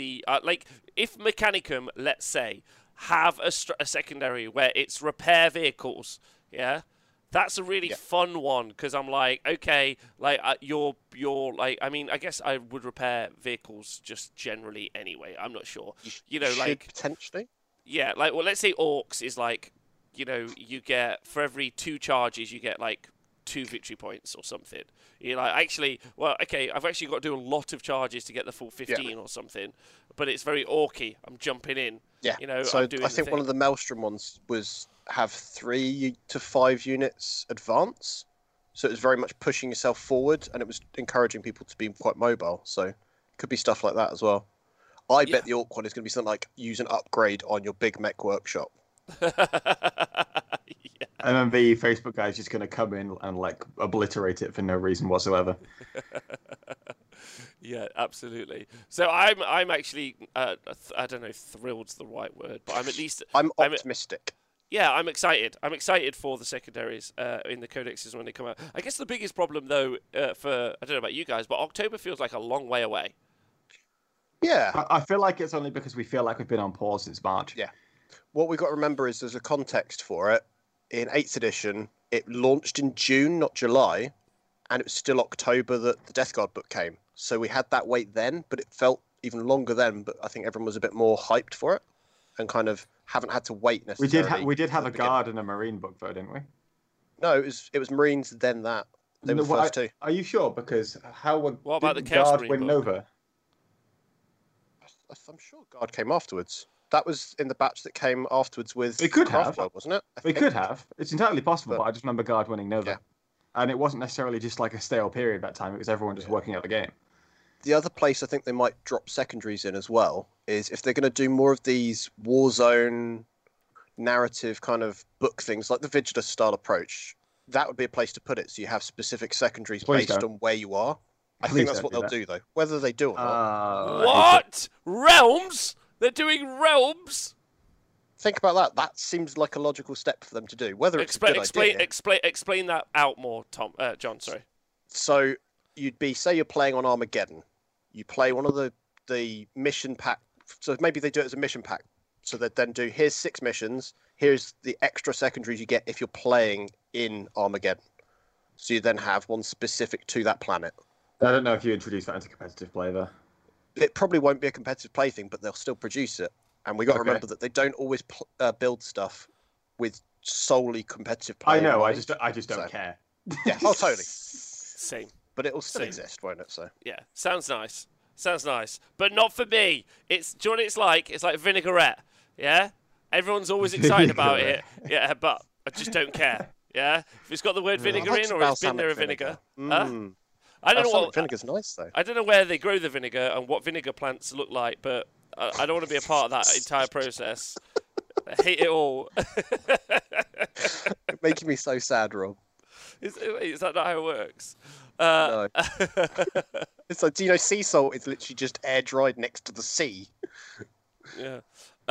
[SPEAKER 1] if Mechanicum, let's say, have a secondary where it's repair vehicles, that's a really fun one because I'm like, okay, like you're like, I mean, I guess I would repair vehicles just generally anyway. I'm not sure, like
[SPEAKER 2] potentially.
[SPEAKER 1] Yeah, like, well, let's say Orcs is like, you get, for every 2 charges, you get, like, 2 victory points or something. You're like, actually, well, okay, I've actually got to do a lot of charges to get the full 15 or something, but it's very Orky. I'm jumping in.
[SPEAKER 2] Yeah,
[SPEAKER 1] so
[SPEAKER 2] I think one of the Maelstrom ones was have 3 to 5 units advance. So it was very much pushing yourself forward, and it was encouraging people to be quite mobile. So it could be stuff like that as well. I bet the Orc one is going to be something like use an upgrade on your big mech workshop.
[SPEAKER 3] And then the Facebook guy's just going to come in and like obliterate it for no reason whatsoever.
[SPEAKER 1] Yeah, absolutely. So I'm actually I don't know if thrilled's the right word, but
[SPEAKER 2] I'm optimistic.
[SPEAKER 1] I'm excited. I'm excited for the secondaries in the codexes when they come out. I guess the biggest problem though for I don't know about you guys, but October feels like a long way away.
[SPEAKER 2] Yeah.
[SPEAKER 3] I feel like it's only because we feel like we've been on pause since March.
[SPEAKER 2] Yeah. What we've got to remember is there's a context for it. In 8th edition, it launched in June, not July, and it was still October that the Death Guard book came. So we had that wait then, but it felt even longer then, but I think everyone was a bit more hyped for it and kind of haven't had to wait necessarily.
[SPEAKER 3] We did have a Guard and a Marine book though, didn't we?
[SPEAKER 2] No, it was Marines, then that. They were the first 2.
[SPEAKER 3] Are you sure? Because
[SPEAKER 1] what about the
[SPEAKER 3] Guard win Nova?
[SPEAKER 2] I'm sure Guard came afterwards. That was in the batch that came afterwards with
[SPEAKER 3] it could have,
[SPEAKER 2] wasn't it?
[SPEAKER 3] It could have. It's entirely possible, but I just remember Guard winning Nova. Yeah. And it wasn't necessarily just like a stale period that time. It was everyone just working out the game.
[SPEAKER 2] The other place I think they might drop secondaries in as well is if they're going to do more of these Warzone narrative kind of book things, like the Vigilus style approach, that would be a place to put it. So you have specific secondaries based on where you are. I think that's what they'll do, though. Whether they do or not.
[SPEAKER 1] What? Realms? They're doing realms?
[SPEAKER 2] Think about that. That seems like a logical step for them to do. Whether it's a good idea.
[SPEAKER 1] Explain that out more, John. Sorry.
[SPEAKER 2] So you'd be, say you're playing on Armageddon. You play one of the mission pack. So maybe they do it as a mission pack. So they'd then do, here's 6 missions. Here's the extra secondaries you get if you're playing in Armageddon. So you then have one specific to that planet.
[SPEAKER 3] I don't know if you introduce that into competitive play there.
[SPEAKER 2] It probably won't be a competitive play thing, but they'll still produce it. And we got to remember that they don't always build stuff with solely competitive play.
[SPEAKER 3] I know.
[SPEAKER 2] in
[SPEAKER 3] I
[SPEAKER 2] mind.
[SPEAKER 3] just don't care.
[SPEAKER 2] Yeah. Oh, totally.
[SPEAKER 1] Same.
[SPEAKER 2] But it will still
[SPEAKER 1] Same.
[SPEAKER 2] exist, won't it? So.
[SPEAKER 1] Yeah. Sounds nice. Sounds nice. But not for me. Do you know what it's like? It's like vinaigrette. Yeah. Everyone's always excited about it. Yeah, but I just don't care. Yeah. If it's got the word vinegar in, or it's been there a vinegar. Huh? I don't know what
[SPEAKER 2] vinegar's nice though.
[SPEAKER 1] I don't know where they grow the vinegar and what vinegar plants look like, but I don't want to be a part of that entire process. I hate it all.
[SPEAKER 2] Making me so sad, Rob.
[SPEAKER 1] Is that not how it works?
[SPEAKER 2] No. It's like, do you know sea salt is literally just air dried next to the sea?
[SPEAKER 1] Yeah.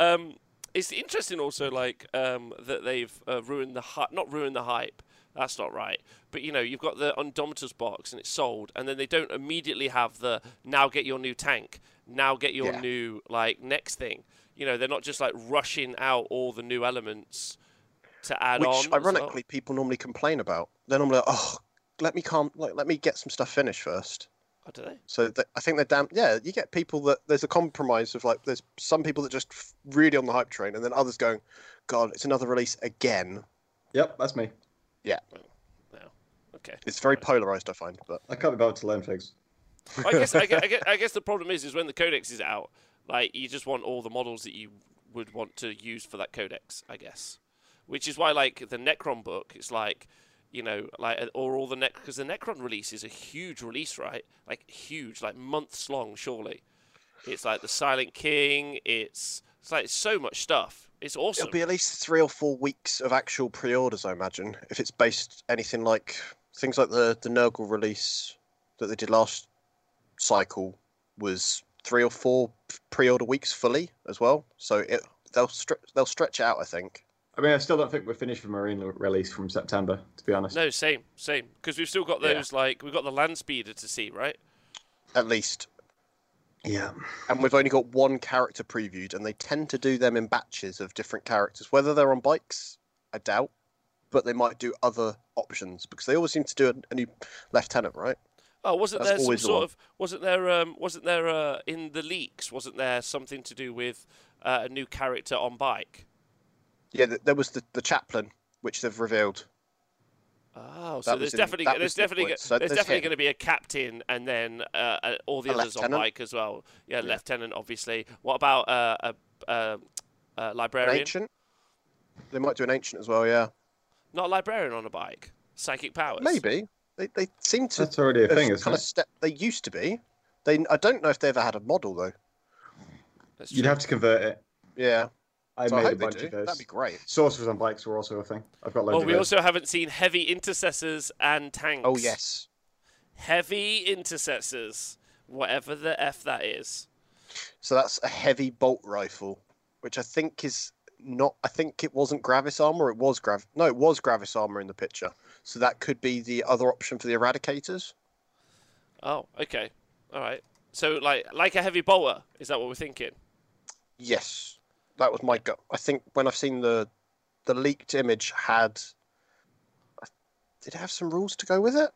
[SPEAKER 1] It's interesting also, like, that they've ruined the hype. Not ruined the hype. That's not right. But, you know, you've got the Indomitus box and it's sold, and then they don't immediately have the now get your new tank, now get your new, like, next thing. You know, they're not just, like, rushing out all the new elements to add on.
[SPEAKER 2] Which, ironically, people normally complain about. They're normally like, oh, let me get some stuff finished first.
[SPEAKER 1] Oh, do they?
[SPEAKER 2] So I think they're damn. Yeah, you get people that there's a compromise of like there's some people that just really on the hype train, and then others going, God, it's another release again.
[SPEAKER 3] Yep, that's me.
[SPEAKER 2] Yeah.
[SPEAKER 1] No. Okay.
[SPEAKER 2] It's very polarized, I find, but
[SPEAKER 3] I can't be bothered to learn things.
[SPEAKER 1] I guess the problem is when the codex is out, like you just want all the models that you would want to use for that codex, I guess. Which is why, like the Necron book, it's like, you know, like or all the because the Necron release is a huge release, right? Like huge, like months long, surely. It's like the Silent King. It's like so much stuff. It's awesome.
[SPEAKER 2] It'll be at least 3 or 4 weeks of actual pre-orders, I imagine. If it's based anything like things like the Nurgle release that they did last cycle was 3 or 4 pre-order weeks fully as well. So they'll stretch it out, I think.
[SPEAKER 3] I mean, I still don't think we're finished with Marine release from September, to be honest.
[SPEAKER 1] No, same. Because we've still got those, like, we've got the Land Speeder to see, right?
[SPEAKER 2] At least.
[SPEAKER 3] Yeah.
[SPEAKER 2] And we've only got one character previewed, and they tend to do them in batches of different characters. Whether they're on bikes, I doubt, but they might do other options, because they always seem to do a new lieutenant, right?
[SPEAKER 1] Oh, wasn't
[SPEAKER 2] That's
[SPEAKER 1] there some
[SPEAKER 2] always the
[SPEAKER 1] sort
[SPEAKER 2] one.
[SPEAKER 1] of wasn't there in the leaks? Wasn't there something to do with a new character on bike?
[SPEAKER 2] Yeah, there was the chaplain, which they've revealed.
[SPEAKER 1] Oh, so
[SPEAKER 2] That
[SPEAKER 1] there's
[SPEAKER 2] was
[SPEAKER 1] definitely
[SPEAKER 2] that was the point. So there's him.
[SPEAKER 1] going to be a captain, and then all the
[SPEAKER 2] A
[SPEAKER 1] others on
[SPEAKER 2] lieutenant.
[SPEAKER 1] bike as well. Yeah, lieutenant, obviously. What about a
[SPEAKER 2] An
[SPEAKER 1] librarian?
[SPEAKER 2] ancient? They might do an ancient as well, yeah.
[SPEAKER 1] Not a librarian on a bike. Psychic powers.
[SPEAKER 2] Maybe. They seem to.
[SPEAKER 3] That's already a thing, isn't
[SPEAKER 2] kind
[SPEAKER 3] it?
[SPEAKER 2] of They used to be. I don't know if they ever had a model though.
[SPEAKER 1] That's
[SPEAKER 3] You'd
[SPEAKER 1] true.
[SPEAKER 3] have to convert it.
[SPEAKER 2] Yeah.
[SPEAKER 3] I
[SPEAKER 2] So
[SPEAKER 3] made
[SPEAKER 2] I
[SPEAKER 3] a
[SPEAKER 2] hope they
[SPEAKER 3] bunch
[SPEAKER 2] do.
[SPEAKER 3] of those.
[SPEAKER 2] That'd be great.
[SPEAKER 3] Sorcerers on bikes were also a thing. I've got loads
[SPEAKER 1] Well,
[SPEAKER 3] of
[SPEAKER 1] we
[SPEAKER 3] those.
[SPEAKER 1] also haven't seen heavy intercessors and tanks.
[SPEAKER 2] Oh yes.
[SPEAKER 1] Heavy intercessors, whatever the F that is.
[SPEAKER 2] So that's a heavy bolt rifle, which I think is not. I think it wasn't Gravis armor. It was No, it was Gravis armor in the picture. So that could be the other option for the Eradicators.
[SPEAKER 1] Oh, okay. All right. So, like a heavy bolter, is that what we're thinking?
[SPEAKER 2] Yes, that was my gut. I think when I've seen the leaked image did it have some rules to go with it?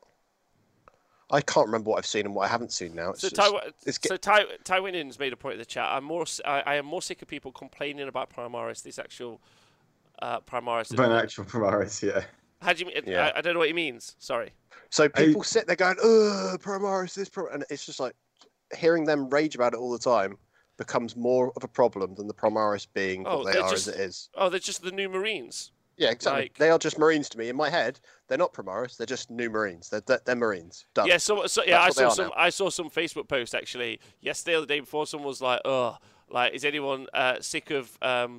[SPEAKER 2] I can't remember what I've seen and what I haven't seen now.
[SPEAKER 1] So,
[SPEAKER 2] it's
[SPEAKER 1] Tywin's made a point in the chat. I am more sick of people complaining about Primaris. This actual Primaris.
[SPEAKER 3] But an actual Primaris, yeah.
[SPEAKER 1] How do you mean?
[SPEAKER 2] Yeah.
[SPEAKER 1] I don't know what he means. Sorry.
[SPEAKER 2] So people sit there going, Primaris, and it's just like hearing them rage about it all the time becomes more of a problem than the Primaris being what they are as it is.
[SPEAKER 1] Oh, they're just the new Marines.
[SPEAKER 2] Yeah, exactly.
[SPEAKER 1] Like-
[SPEAKER 2] They are just Marines to me. In my head, they're not Primaris. They're just new Marines. They're Marines. Done.
[SPEAKER 1] Yeah, I
[SPEAKER 2] That's what they are
[SPEAKER 1] I saw some Facebook post actually yesterday or the day before. Someone was like, "Oh, like is anyone sick of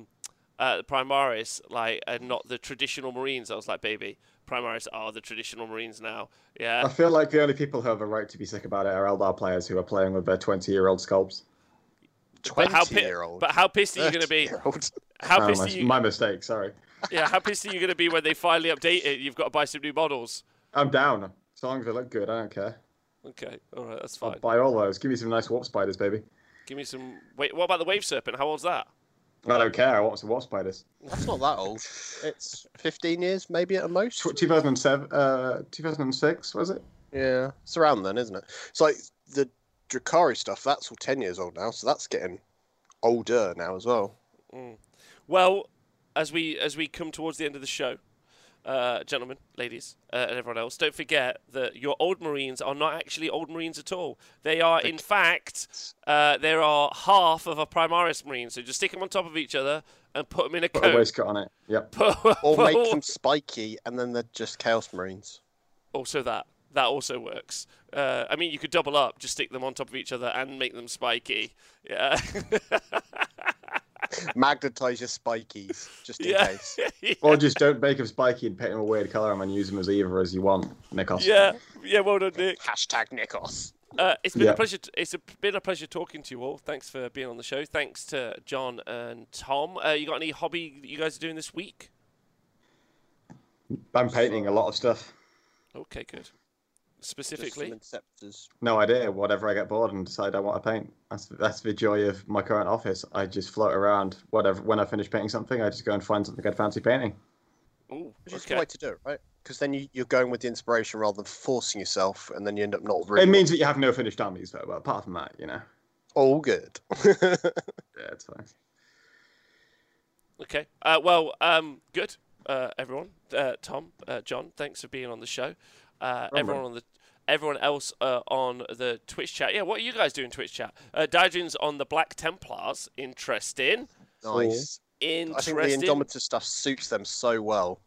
[SPEAKER 1] Primaris and not the traditional Marines?" I was like, "Baby, Primaris are the traditional Marines now." Yeah.
[SPEAKER 3] I feel like the only people who have a right to be sick about it are Eldar players who are playing with their 20-year-old sculpts.
[SPEAKER 2] 20-year-old.
[SPEAKER 1] But how pissed are you going to be?
[SPEAKER 2] 30-year-old.
[SPEAKER 1] How pissed are you?
[SPEAKER 3] My mistake, sorry.
[SPEAKER 1] Yeah, how pissed are you going to be when they finally update it? You've got to buy some new models.
[SPEAKER 3] I'm down. As long as they look good, I don't care.
[SPEAKER 1] Okay, all right, that's
[SPEAKER 3] I'll
[SPEAKER 1] fine.
[SPEAKER 3] buy all those. Give me some nice warp spiders, baby.
[SPEAKER 1] Give me some. Wait, what about the Wave Serpent? How old's that?
[SPEAKER 3] I don't care. I want some warp spiders.
[SPEAKER 2] That's not that old. It's 15 years, maybe at the most.
[SPEAKER 3] 2007, 2006, was it?
[SPEAKER 2] Yeah, it's around then, isn't it? It's like the Drakari stuff. That's all 10 years old now, so that's getting older now as well.
[SPEAKER 1] Well, as we come towards the end of the show, gentlemen, ladies, and everyone else, don't forget that your old Marines are not actually old Marines at all. They are, in fact, there are half of a Primaris Marine. So just stick them on top of each other and put them in a
[SPEAKER 3] Put a
[SPEAKER 1] coat.
[SPEAKER 3] waistcoat on it. Yep.
[SPEAKER 2] Or make them spiky, and then they're just Chaos Marines.
[SPEAKER 1] Also that also works. I mean, you could double up, just stick them on top of each other and make them spiky. Yeah.
[SPEAKER 2] Magnetize your spikies, just in case.
[SPEAKER 3] Or just don't make them spiky and paint them a weird colour and use them as either as you want, Nikos.
[SPEAKER 1] Yeah, well done, Nick.
[SPEAKER 2] Hashtag Nikos.
[SPEAKER 1] It's been a pleasure. It's been a pleasure talking to you all. Thanks for being on the show. Thanks to John and Tom. You got any hobby that you guys are doing this week?
[SPEAKER 3] I'm painting a lot of stuff.
[SPEAKER 1] Okay, good. Specifically,
[SPEAKER 3] No idea. Whatever I get bored and decide I want to paint. That's the joy of my current office. I just float around. Whatever. When I finish painting something, I just go and find something I'd fancy painting.
[SPEAKER 1] Ooh,
[SPEAKER 2] which is the way to do it, right? Because then you're going with the inspiration rather than forcing yourself, and then you end up not really.
[SPEAKER 3] It means that you have no finished armies, though. But apart from that,
[SPEAKER 2] all good.
[SPEAKER 3] Yeah, it's fine.
[SPEAKER 1] Okay. Good. Everyone, Tom, John, thanks for being on the show. Everyone else on the Twitch chat. Yeah, what are you guys doing Twitch chat? Daijin's on the Black Templars. Interesting.
[SPEAKER 2] Nice.
[SPEAKER 1] Interesting.
[SPEAKER 2] I think the Indomitor stuff suits them so well.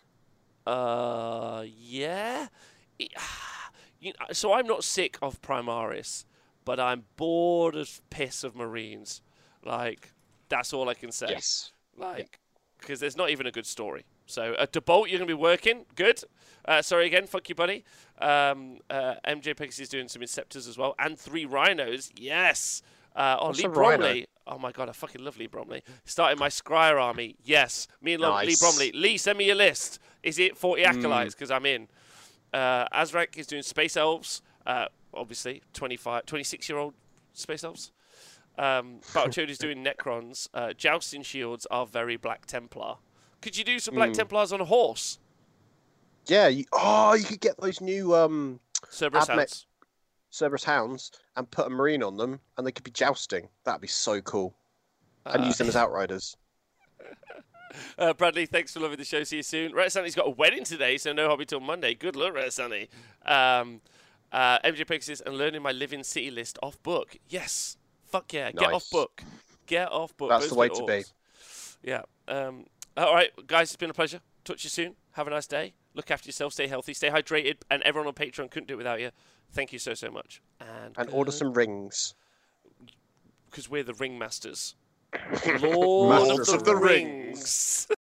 [SPEAKER 1] Yeah. So I'm not sick of Primaris, but I'm bored as piss of Marines. Like, that's all I can say.
[SPEAKER 2] Yes.
[SPEAKER 1] Because there's not even a good story. So, DeBolt, you're going to be working. Good. Sorry again, fuck you, buddy. MJ Pegasus is doing some Inceptors as well. And 3 Rhinos. Yes. Lee Bromley. Oh, my God, I fucking love Lee Bromley. Starting my Scryer army. Yes. Me and Lee Bromley. Lee, send me your list. Is it 40 Acolytes? Because I'm in. Azrak is doing Space Elves. Obviously, 26-year-old Space Elves. Battletoad is doing Necrons. Jousting Shields are very Black Templar. Could you do some Black Templars on a horse?
[SPEAKER 2] Yeah. You could get those new
[SPEAKER 1] Cerberus Hounds.
[SPEAKER 2] Cerberus Hounds and put a Marine on them, and they could be jousting. That'd be so cool. And use them as outriders.
[SPEAKER 1] Bradley, thanks for loving the show. See you soon. Red Sunny's got a wedding today, so no hobby till Monday. Good luck, Red Sunny. MJ Pegasus and learning my Living City list off book. Yes. Fuck yeah. Get off book. Get off book.
[SPEAKER 2] That's the way to be.
[SPEAKER 1] Yeah. All right, guys, it's been a pleasure. Talk to you soon. Have a nice day. Look after yourself. Stay healthy. Stay hydrated. And everyone on Patreon couldn't do it without you. Thank you so much. And
[SPEAKER 2] order some rings.
[SPEAKER 1] Because we're the ring masters. Lord of the Rings.